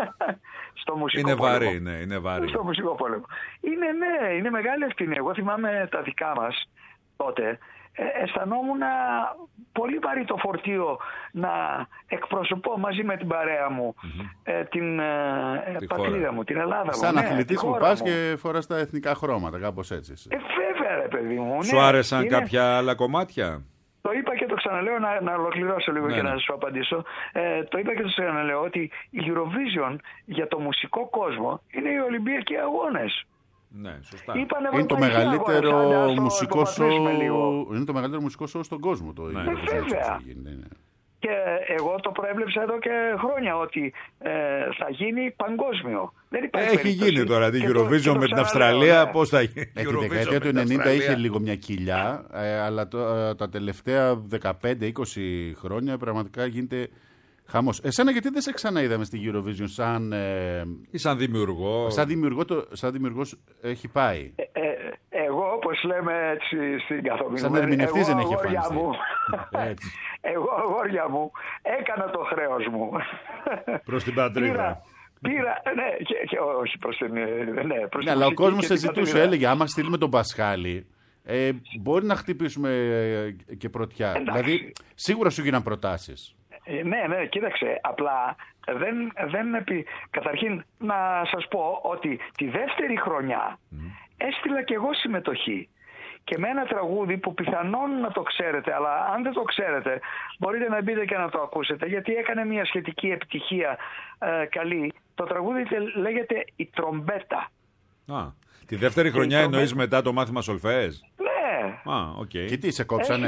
στο μουσικό Είναι πόλεμο. βαρύ, ναι, είναι βαρύ. Στο μουσικό πόλεμο. Είναι, ναι, είναι μεγάλη ευθύνη. Εγώ θυμάμαι τα δικά μας τότε. Ε, αισθανόμουν πολύ βαρύ το φορτίο να εκπροσωπώ μαζί με την παρέα μου ε, την ε, Τη πατρίδα χώρα. μου, την Ελλάδα Σαν μου. ναι, τη αθλητής που χώρα πας μου. και φοράς τα εθνικά χρώματα, κάπως έτσι. είσαι. Ε, βέβαια, ρε παιδί μου. Σου ναι. άρεσαν Είναι- κάποια άλλα κομμάτια? Το είπα και το ξαναλέω, να, να ολοκληρώσω λίγο Ναι, και ναι. να σου απαντήσω. Ε, το είπα και το ξαναλέω ότι η Eurovision για το μουσικό κόσμο είναι οι Ολυμπιακοί Αγώνες. Ναι, σωστά. Είπανε Είναι το ευρωπαϊκοί μεγαλύτερο αγώνες, άντε, ας το μουσικό υποβαθμίσουμε λίγο. σοου. Είναι το μεγαλύτερο μουσικό σοου στον κόσμο το Ναι. Eurovision, Ε, βέβαια. έτσι γίνεται, ναι. Και εγώ το προέβλεψα εδώ και χρόνια ότι ε, θα γίνει παγκόσμιο. Δεν υπάρχει Έχει περίπτωση. γίνει τώρα την Και το- και Eurovision το με την ξαναλέω, Αυστραλία. ναι. Πώς θα γίνει? Ε, τη Eurovision δεκαετία με του την ενενήντα Αυστραλία. είχε λίγο μια κοιλιά, ε, αλλά το- ε, τα τελευταία δεκαπέντε είκοσι χρόνια πραγματικά γίνεται χαμός. Εσένα γιατί δεν σε ξαναείδαμε στη Eurovision σαν, ε, Ή σαν δημιουργό. σαν, δημιουργό, το, σαν δημιουργός έχει πάει. Ε, ε, εγώ, όπως λέμε έτσι στην καθομιλία, Σαν ερμηνευτής δεν έχει αγόρια εμφανιστεί. μου, Έτσι. εγώ, αγόρια μου, έκανα το χρέος μου. Προς την πατρίδα. Πήρα, πήρα, ναι, και, και όχι προς την, ναι, προς Ναι, τη αλλά ο μουσική κόσμος και σε την ζητούσε, πατρίδα. έλεγε άμα στείλουμε τον Πασχάλη, ε, μπορεί να χτυπήσουμε ε, και πρωτιά. Εντάξει. Δηλαδή, σίγουρα σου γίναν προτάσεις. Ε, ναι, ναι, κοίταξε, απλά δεν, δεν επί... Καταρχήν να σας πω ότι τη δεύτερη χρονιά έστειλα και εγώ συμμετοχή. Και με ένα τραγούδι που πιθανόν να το ξέρετε, αλλά αν δεν το ξέρετε μπορείτε να μπείτε και να το ακούσετε, γιατί έκανε μια σχετική επιτυχία ε, καλή. Το τραγούδι τε- λέγεται «Η Τρομπέτα». Α, τη δεύτερη χρονιά το- εννοείς μετά το μάθημα σολφές? Ναι. Α, οκ. Και τι, σε κόψανε. Έστειλε-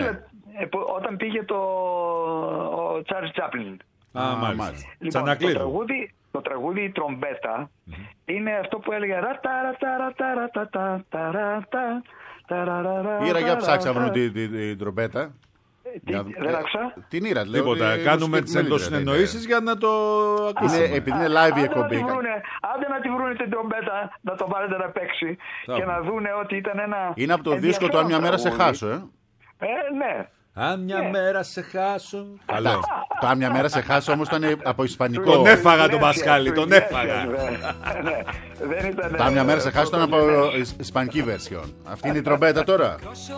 Ε, που, όταν πήγε το ο Τσάρλς Τσάπλιν. Α, μάλιστα. Λοιπόν, το τραγούδι, το τραγούδι η τρομπέτα mm-hmm. είναι αυτό που έλεγε Ήρα, για ψάξαμε την τρομπέτα. Τι, για... Δεν άκουσα. Την ήρα, λέω. Τίποτα. Κάνουμε τις εντοσυνεννοήσεις για να το ακούσουμε. Είναι, επειδή είναι live η εκπομπή. Άντε να τη βρούνε την τρομπέτα, να το βάλετε να παίξει θα. Και να δούνε ότι ήταν ένα. Είναι από το δίσκο το Αν μια μέρα σε χάσω, ε. Ε, ναι. Αν μια ναι. μέρα σε χάσω. Καλό. Το Αν μια μέρα σε χάσω όμως ήταν από ισπανικό. Τον έφαγα τον Πασχάλη, τον έφαγα. Το Αν μια μέρα σε χάσω ήταν από ισπανική version. Αυτή είναι η τρομπέτα τώρα.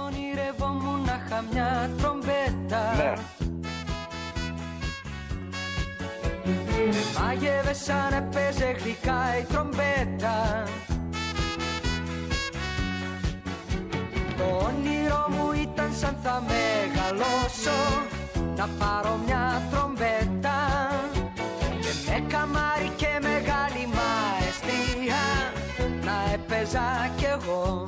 Ναι. Μάγευε σαν έπαιζε γλυκά η τρομπέτα. Το όνειρό μου ήταν σαν θα μεγαλώσω, να πάρω μια τρομπέτα και με καμάρι και μεγάλη μαεστρία να έπαιζα κι εγώ.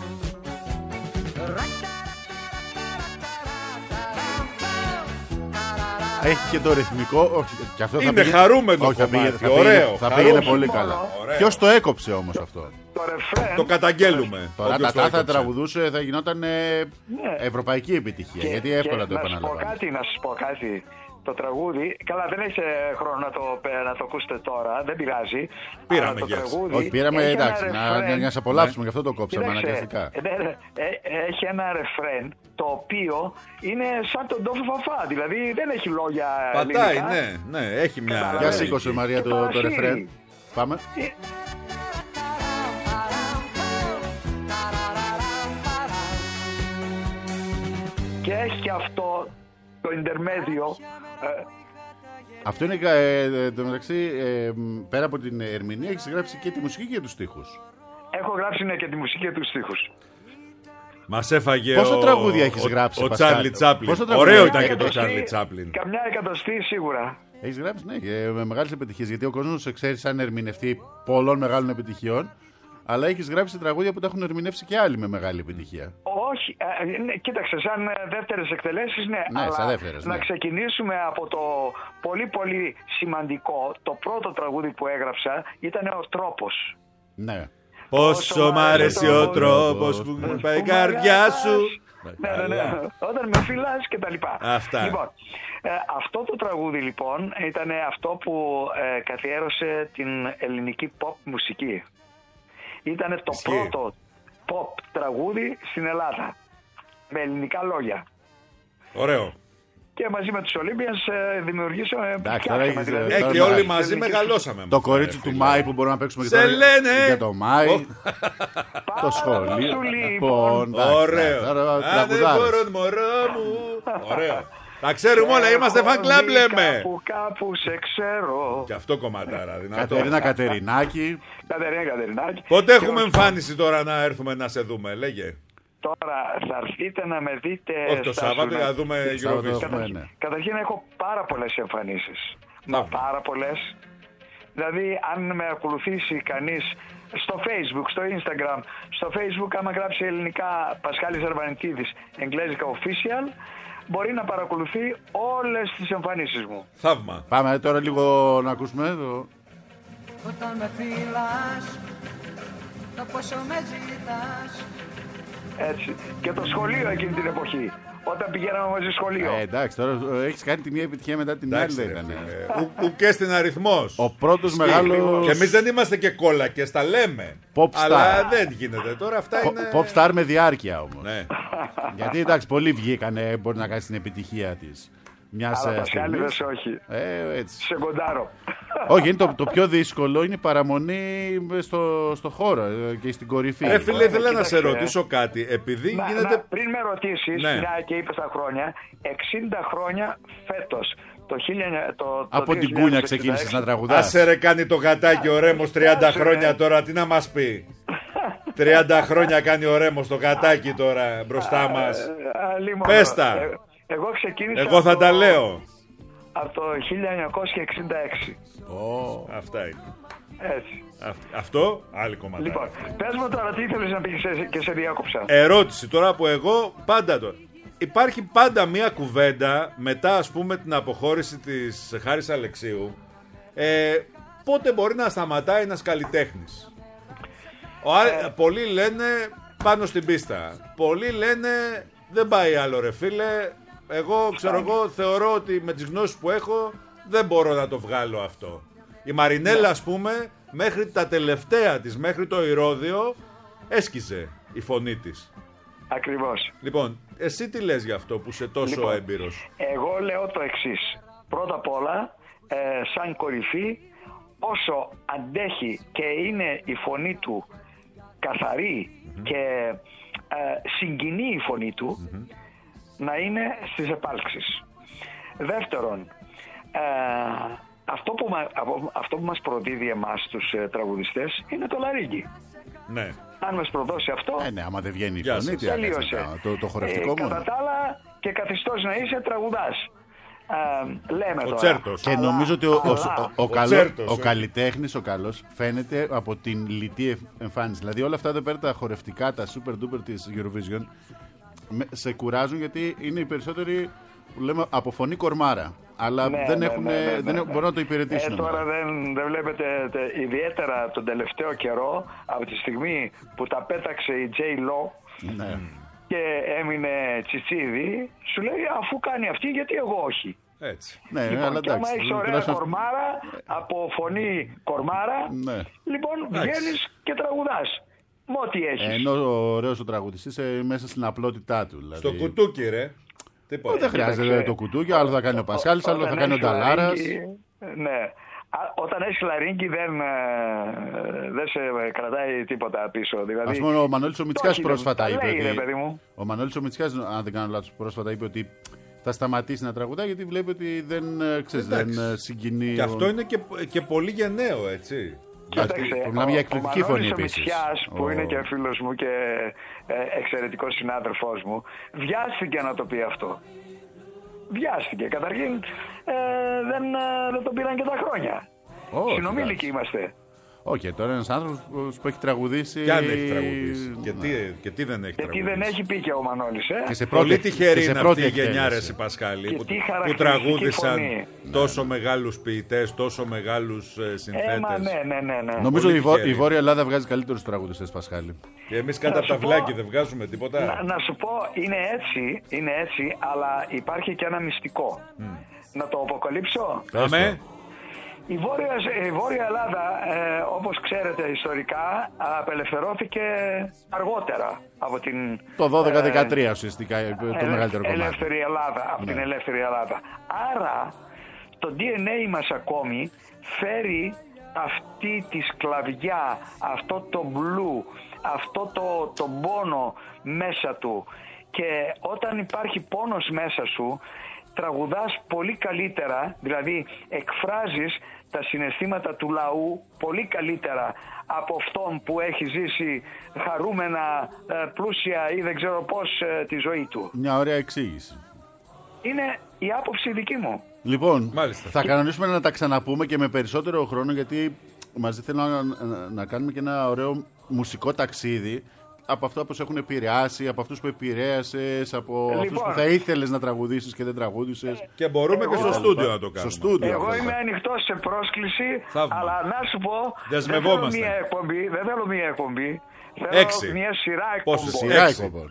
Έχει και το ρυθμικό. Όχι, και αυτό είναι θα πήγε... χαρούμενο όχι, θα πήγε... κομμάτι, ωραίο. Θα πήγαινε πολύ καλά. Ποιος το έκοψε όμως αυτό? Το ρεφρέν. Το καταγγέλουμε. Τώρα τα τα θα τραγουδούσε, θα γινόταν ε, ναι. ευρωπαϊκή επιτυχία. Και, γιατί εύκολα και το επαναλαμβάνει. Να σας πω κάτι. Το τραγούδι, καλά δεν έχει χρόνο να το, να το ακούσετε τώρα, δεν πειράζει. Πήραμε το τραγούδι. Όχι, πήραμε εντάξει, να, να σε απολαύσουμε, γι' αυτό το κόψαμε αναγκαστικά. Ναι, ναι, έχει ένα ρεφρέν το οποίο είναι σαν τον Ντόφο Φαφά, δηλαδή δεν έχει λόγια. Πατάει, ναι, ναι, έχει μια. Για σήκωσε Μαρία το, το ρεφρέν. Πάμε. Και έχει και αυτό το ιντερμέδιο. Αυτό είναι ε, το μεταξύ, ε, πέρα από την ερμηνεία, έχεις γράψει και τη μουσική και τους στίχους. Έχω γράψει ναι, και τη μουσική και τους στίχους. Μας έφαγε πόσο ο, τραγούδια έχεις γράψει, ο, ο Τσάρλι Τσάπλιν. Ωραίο ήταν και το Τσάρλι Τσάπλιν. Καμιά εκατοστή σίγουρα. Έχεις γράψει, ναι, και με μεγάλες επιτυχίες. Γιατί ο κόσμος σε ξέρει σαν ερμηνευτή πολλών μεγάλων επιτυχιών. Αλλά έχεις γράψει τραγούδια που τα έχουν ερμηνεύσει και άλλοι με μεγάλη επιτυχία. Όχι, ε, ναι, κοίταξε, σαν δεύτερες εκτελέσεις, ναι. Ναι, αλλά σαν δεύτερες, ναι. Να ξεκινήσουμε από το πολύ πολύ σημαντικό. Το πρώτο τραγούδι που έγραψα ήταν ο Τρόπος. Ναι. Πόσο μ' αρέσει ο τρόπος που μου πάει η καρδιά σου. Ναι, ναι, ναι. Όταν με φυλάς και τα λοιπά. Αυτά. Λοιπόν, ε, αυτό το τραγούδι λοιπόν ήταν αυτό που ε, καθιέρωσε την ελληνική pop μουσική. Ήταν το Ισχύει. πρώτο pop τραγούδι στην Ελλάδα. Με ελληνικά λόγια. Ωραίο. Και μαζί με τους Ολύμπιας ε, δημιουργήσαμε. Εντάξει, τώρα έχεις, δηλαδή, ε, Ε, τώρα και Μάη. όλοι μαζί μεγαλώσαμε. Το κορίτσι του Μάη που μπορούμε να παίξουμε Σε τώρα λένε. για το Μάη. Πάρα Το σχολείο. σου λοιπόν. Λοιπόν, εντάξει, Ωραίο. τώρα Αν δεν τραγουδάρες. μπορώ μωρό μου. Ωραίο. Τα ξέρουμε όλα, είμαστε fan club λέμε. Κάπου κάπου σε ξέρω. Και αυτό κομματάρα δυνατό. Κατερίνα Κατερινάκη. Κατερίνα Κατερινάκη. Πότε Και έχουμε ο- εμφάνιση τώρα να έρθουμε να σε δούμε, λέγε. Τώρα θα έρθετε να με δείτε. Όχι το στα Σάββατο, Σουνα- να δούμε Σάββατο Eurovision. έχουμε, ναι. Καταρχήν έχω πάρα πολλές εμφανίσεις. Μα Θαύμα. πάρα πολλές. Δηλαδή αν με ακολουθήσει κανείς στο Facebook, στο Instagram, στο Facebook άμα γράψει ελληνικά Πασχάλης Αρβανιτίδης, εγγλέζικα official, μπορεί να παρακολουθεί όλες τις εμφανίσεις μου. Θαύμα. Πάμε τώρα λίγο να ακούσουμε το... Όταν με φυλάς, το πόσο με ζητάς. Έτσι. Και το σχολείο εκείνη την εποχή. Όταν πηγαίναμε μαζί σχολείο. Ε, εντάξει, τώρα ε, έχεις κάνει τη μία επιτυχία μετά την άλλη. Εντάξει, δεν ρε ήταν. φίλε. Ου- Ου και στην αριθμός. Ο πρώτος μεγάλος Και εμείς δεν είμαστε και κόλλακες, τα λέμε. Pop star. Αλλά δεν γίνεται. Τώρα αυτά Pop- είναι. pop star με διάρκεια όμως. Ναι. Γιατί εντάξει, πολλοί βγήκανε, μπορεί να κάνει την επιτυχία της. Μιας Αλλά ε, Πασχάλιδες στιγμής. όχι. Ε, έτσι. Σε κοντάρω. Όχι, είναι το, το πιο δύσκολο είναι η παραμονή στο, στο χώρο ε, και στην κορυφή. Ρε φίλε, ήθελα να σε κοίταξε. ρωτήσω κάτι. Επειδή Να, γίνεται. να, πριν με ρωτήσεις, Ναι. μια και είπες τα χρόνια, εξήντα χρόνια φέτος. Το χίλια, το, το Από την δύο χιλιάδες κούνια εξήντα ξεκίνησες έξι. να τραγουδάς. Άσε ρε κάνει το γατάκι ο Ρέμος τριάντα Άσε, χρόνια ρε. τώρα, τι να μας πει. τριάντα χρόνια κάνει ο Ρέμος το γατάκι τώρα μπροστά μας. Ε, α, λοιπόν, Πες τα. ε, εγώ ξεκίνησα Εγώ θα από τα το- λέω. από το χίλια εννιακόσια εξήντα έξι. Ω, Αυτά είναι. Έτσι. Α- Αυτό, άλλη κομματάρα. Λοιπόν, πες μου τώρα τι ήθελες να πεις και σε- και σε διάκοψα. Ερώτηση τώρα που εγώ πάντα το. υπάρχει πάντα μία κουβέντα μετά, ας πούμε, την αποχώρηση της Χάρης Αλεξίου. Ε, πότε μπορεί να σταματάει ένας καλλιτέχνης? Ο, ε, πολλοί λένε πάνω στην πίστα. Πολλοί λένε δεν πάει άλλο, ρε φίλε. Εγώ ξέρω, εγώ θεωρώ ότι με τις γνώσεις που έχω δεν μπορώ να το βγάλω αυτό. Η Μαρινέλα, ας πούμε, μέχρι τα τελευταία της, μέχρι το Ηρώδειο, έσκιζε η φωνή της. Ακριβώς. Λοιπόν, εσύ τι λες για αυτό που είσαι τόσο λοιπόν, έμπειρος? Εγώ λέω το εξής. Πρώτα απ' όλα, ε, σαν κορυφή, όσο αντέχει και είναι η φωνή του καθαρή mm-hmm. και ε, συγκινεί η φωνή του, mm-hmm. να είναι στις επάλξεις. Δεύτερον, ε, αυτό, που μα, αυτό που μας προδίδει εμάς τους ε, τραγουδιστές είναι το λαρύγγι. Ναι. Αν μας προδώσει αυτό, ε, ναι, άμα δεν βγαίνει η φωνή, τελείωσε. Το, το χορευτικό ε, μόνο. Κατά τα άλλα, και καθιστός να είσαι, τραγουδάς. Ε, λέμε ο τώρα. Τσέρτος. Και νομίζω ότι ο, ο, ο, ο, ο, καλό, Τσέρτος, ο καλλιτέχνης, ο καλός, φαίνεται από την λιτή εμφάνιση. Δηλαδή όλα αυτά εδώ πέρα τα χορευτικά, τα super duper της Eurovision, σε κουράζουν γιατί είναι οι περισσότεροι που λέμε από φωνή κορμάρα. Αλλά ναι, δεν, ναι, έχουν, ναι, ναι, ναι, δεν ναι. μπορούν να το υπηρετήσουν. Ε, τώρα δεν, δεν βλέπετε τε, ιδιαίτερα τον τελευταίο καιρό, από τη στιγμή που τα πέταξε η J-Lo ναι. και έμεινε τσιτσίδι, σου λέει αφού κάνει αυτή γιατί εγώ όχι. Έτσι. Ναι, λοιπόν, αλλά και άμα εντάξει, έχεις ωραία τουλάχιστον... κορμάρα, από φωνή κορμάρα, ναι. λοιπόν βγαίνεις και τραγουδάς. Με ό,τι έχεις. Ενώ ο ωραίος ο τραγουδιστής ε, μέσα στην απλότητά του. Δηλαδή... Στο κουτούκι, ρε. Τίποτα. Δεν χρειάζεται το κουτούκι, άλλο θα κάνει ο Πασχάλης, άλλο θα κάνει ο Νταλάρας. Ναι. Όταν έχεις λαρύγγι δεν, δεν σε κρατάει τίποτα πίσω. Δηλαδή, ας πούμε ο Μανώλης ο Μητσιάς πρόσφατα είπε λέει, ότι... παιδί μου. Ο Μανώλης ο Μητσιάς, αν δεν κάνω λάθος, πρόσφατα είπε ότι θα σταματήσει να τραγουδάει γιατί βλέπει ότι δεν, ξέρεις, δεν συγκινεί. Και αυτό είναι και, και πολύ γενναίο, έτσι. Μιλάμε για εκπληκτική φωνή επίσης. Ο Μητσιάς, που είναι και φίλος μου και ε, εξαιρετικός συνάδελφός μου, βιάστηκε να το πει αυτό. Βιάστηκε. Καταρχήν ε, δεν, ε, δεν το πήραν και τα χρόνια. Oh, συνομήλικοι είμαστε. Όχι, okay, τώρα ένας άνθρωπος που έχει τραγουδήσει. Κι αν έχει τραγουδήσει. Και τι, και τι δεν έχει και τραγουδήσει. Τι δεν έχει πει και ο Μανώλης. Ε? Και σε πρώτη, πολύ τυχερή είναι αυτή η γενιά, ρε Πασχάλη, που, που τραγούδησαν φωνή. τόσο ναι. μεγάλους ποιητές, τόσο μεγάλους ε, συνθέτες. Ε, μα, ναι, ναι, ναι, ναι. Νομίζω η, Βο, η Βόρεια Ελλάδα βγάζει καλύτερους τραγουδιστές, Πασχάλη. Και εμείς κάτω από τα βλάκι δεν βγάζουμε τίποτα. Να, να σου πω, είναι έτσι, είναι έτσι, αλλά υπάρχει και ένα μυστικό. Mm. Να το αποκαλύψω. Αμέ. Η Βόρεια, η Βόρεια Ελλάδα, ε, όπως ξέρετε ιστορικά, απελευθερώθηκε αργότερα από την... Το δώδεκα δεκατρία ουσιαστικά, το ε, μεγαλύτερο κομμάτι. Ελεύθερη Ελλάδα, από ναι. την ελεύθερη Ελλάδα. Άρα, το ντι εν έι μας ακόμη φέρει αυτή τη σκλαβιά, αυτό το μπλου, αυτό το, το πόνο μέσα του. Και όταν υπάρχει πόνος μέσα σου, τραγουδάς πολύ καλύτερα, δηλαδή εκφράζεις τα συναισθήματα του λαού πολύ καλύτερα από αυτόν που έχει ζήσει χαρούμενα, πλούσια ή δεν ξέρω πώς τη ζωή του. Μια ωραία εξήγηση. Είναι η άποψη δική μου. Λοιπόν, μάλιστα. Θα κανονίσουμε να τα ξαναπούμε και με περισσότερο χρόνο, γιατί μαζί θέλω να, να, να κάνουμε και ένα ωραίο μουσικό ταξίδι από αυτά που σε έχουν επηρεάσει, από αυτούς που επηρέασες, από λοιπόν, αυτούς που θα ήθελες να τραγουδήσεις και δεν τραγούδισες. Και μπορούμε εγώ, και στο στούντιο να το κάνουμε. Στο στούντιο, εγώ αυτό. είμαι ανοιχτός σε πρόσκληση, Θαύμα. Αλλά να σου πω, δεν θέλω μία εκπομπή, δεν θέλω μία εκπομπή. Θέλω Έξι. μια σειρά εκπομπών. Πόσες σειρά εκπομπών.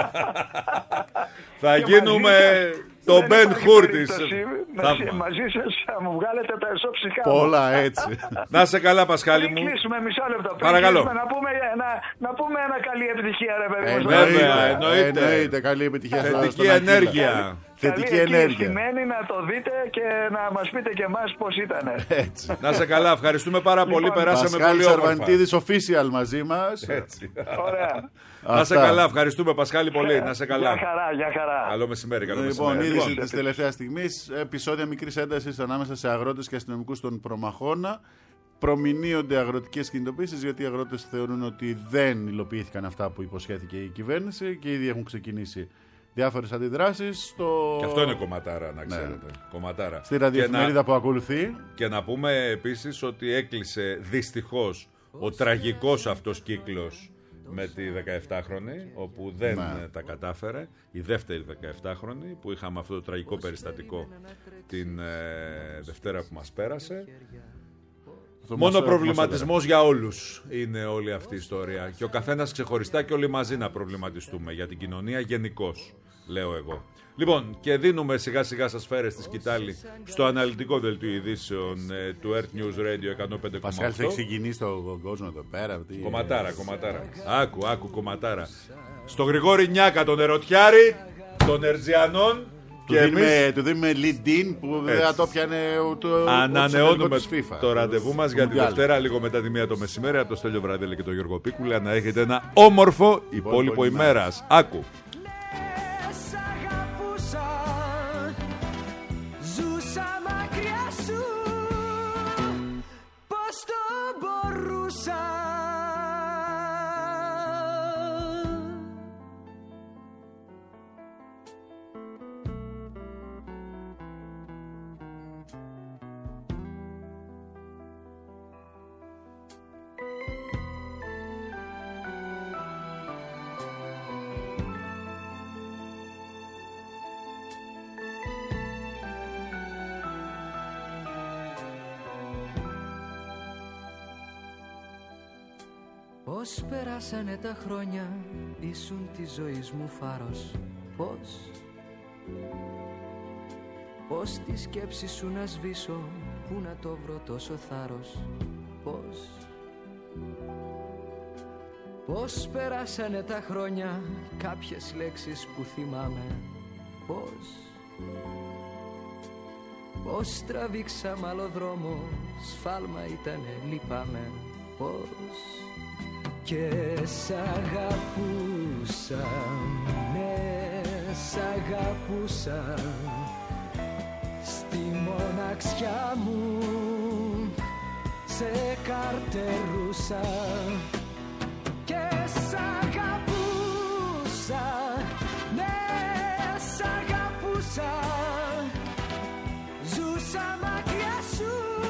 Θα γίνουμε το Μπεν Χουρ της. Μαζί σας θα μου βγάλετε τα εσώψυχά μου. Πολλά έτσι. Να σε καλά, Πασχάλη μου. Πριν κλείσουμε μισό λεπτό. Παρακαλώ. Να πούμε, να, να πούμε ένα καλή επιτυχία, ρε παιδί μου. Βέβαια, εννοείται. Εννοείται, καλή επιτυχία. Θετική ενέργεια. Θετική ενέργεια. Σημαίνει να το δείτε και να μας πείτε και εμάς πώς ήταν. Έτσι. Να σε καλά, ευχαριστούμε πάρα πολύ. Λοιπόν, περάσαμε Πασχάλης πολύ όμορφα. Αρβανιτίδης official μαζί μας. Έτσι. Ωραία. Να σε καλά, ευχαριστούμε Πασχάλη πολύ. Να σε καλά. Γεια χαρά, γεια χαρά. Καλό μεσημέρι, καλό Λοιπόν, μεσημέρι. είδηση της τελευταίας στιγμής, επεισόδια μικρής έντασης ανάμεσα σε αγρότες και αστυνομικούς των Προμαχώνα. Προμηνύονται αγροτικές κινητοποίησεις, γιατί οι αγρότες θεωρούν ότι δεν υλοποιήθηκαν αυτά που υποσχέθηκε η κυβέρνηση και ήδη έχουν ξεκινήσει διάφορες αντιδράσεις. Στο... Και αυτό είναι κομματάρα, να ξέρετε. Ναι. Κομματάρα. Στη ραδιοεφημερίδα να... που ακολουθεί. Και να πούμε επίσης ότι έκλεισε δυστυχώς ο τραγικός αυτός κύκλος με τη δεκαεφτάχρονη, όπου δεν Ναι. τα κατάφερε, η δεύτερη δεκαεφτάχρονη, που είχαμε αυτό το τραγικό περιστατικό την ε, Δευτέρα που μας πέρασε. Αυτό Μόνο μας- προβληματισμός για όλους είναι όλη αυτή η ιστορία. Και ο καθένας ξεχωριστά και όλοι μαζί να προβληματιστούμε για την κοινωνία γενικώς, λέω εγώ. Λοιπόν, και δίνουμε σιγά σιγά σας φέρε στη σκητάλη στο αναλυτικό δελτίο ειδήσεων ε, του Earth News Radio εκατόν πέντε κόμμα Πασχάλης οκτώ. έχει συγκινήσει τον κόσμο εδώ πέρα. Τι, Κομματάρα, κομματάρα. Άκου, άκου, κομματάρα. Στο Γρηγόρη Νιάκα, τον ερωτιάρη, των Ερτζιανών. Του Και δίνουμε, εμείς του δίνουμε lead in που δεν θα το πιάνε ούτε ο ανανεώνουμε της FIFA. το ραντεβού μας για τη Μουντιάλ. Δευτέρα, λίγο μετά τη μία το μεσημέρι, από το Στέλιο Βραδέλη και τον Γιώργο Πίκουλα, να έχετε ένα όμορφο υπόλοιπο ημέρας. ημέρας. Άκου. Σ' αγαπούσα, ζούσα μακριά σου, πώς το μπορούσα. Πώς περάσανε τα χρόνια, ήσουν της ζωής μου φάρος. Πώς, πώς τη σκέψη σου να σβήσω, πού να το βρω τόσο θάρρος. Πώς, πώς περάσανε τα χρόνια, κάποιες λέξεις που θυμάμαι. Πώς, πώς τραβήξαμε άλλο δρόμο, σφάλμα ήτανε, λυπάμαι. Πώς, και σ' αγαπούσα, ναι, σ' αγαπούσα, στη μοναξιά μου σε καρτερούσα. Και σ' αγαπούσα, ναι, σ' αγαπούσα, ζούσα μακριά σου,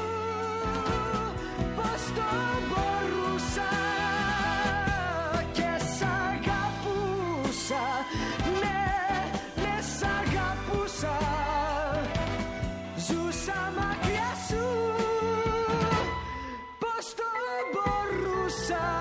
πώς το μπορούσα. Και σ' αγαπούσα, ναι, ναι, σ' αγαπούσα, ζούσα μακριά σου, πώς το μπορούσα.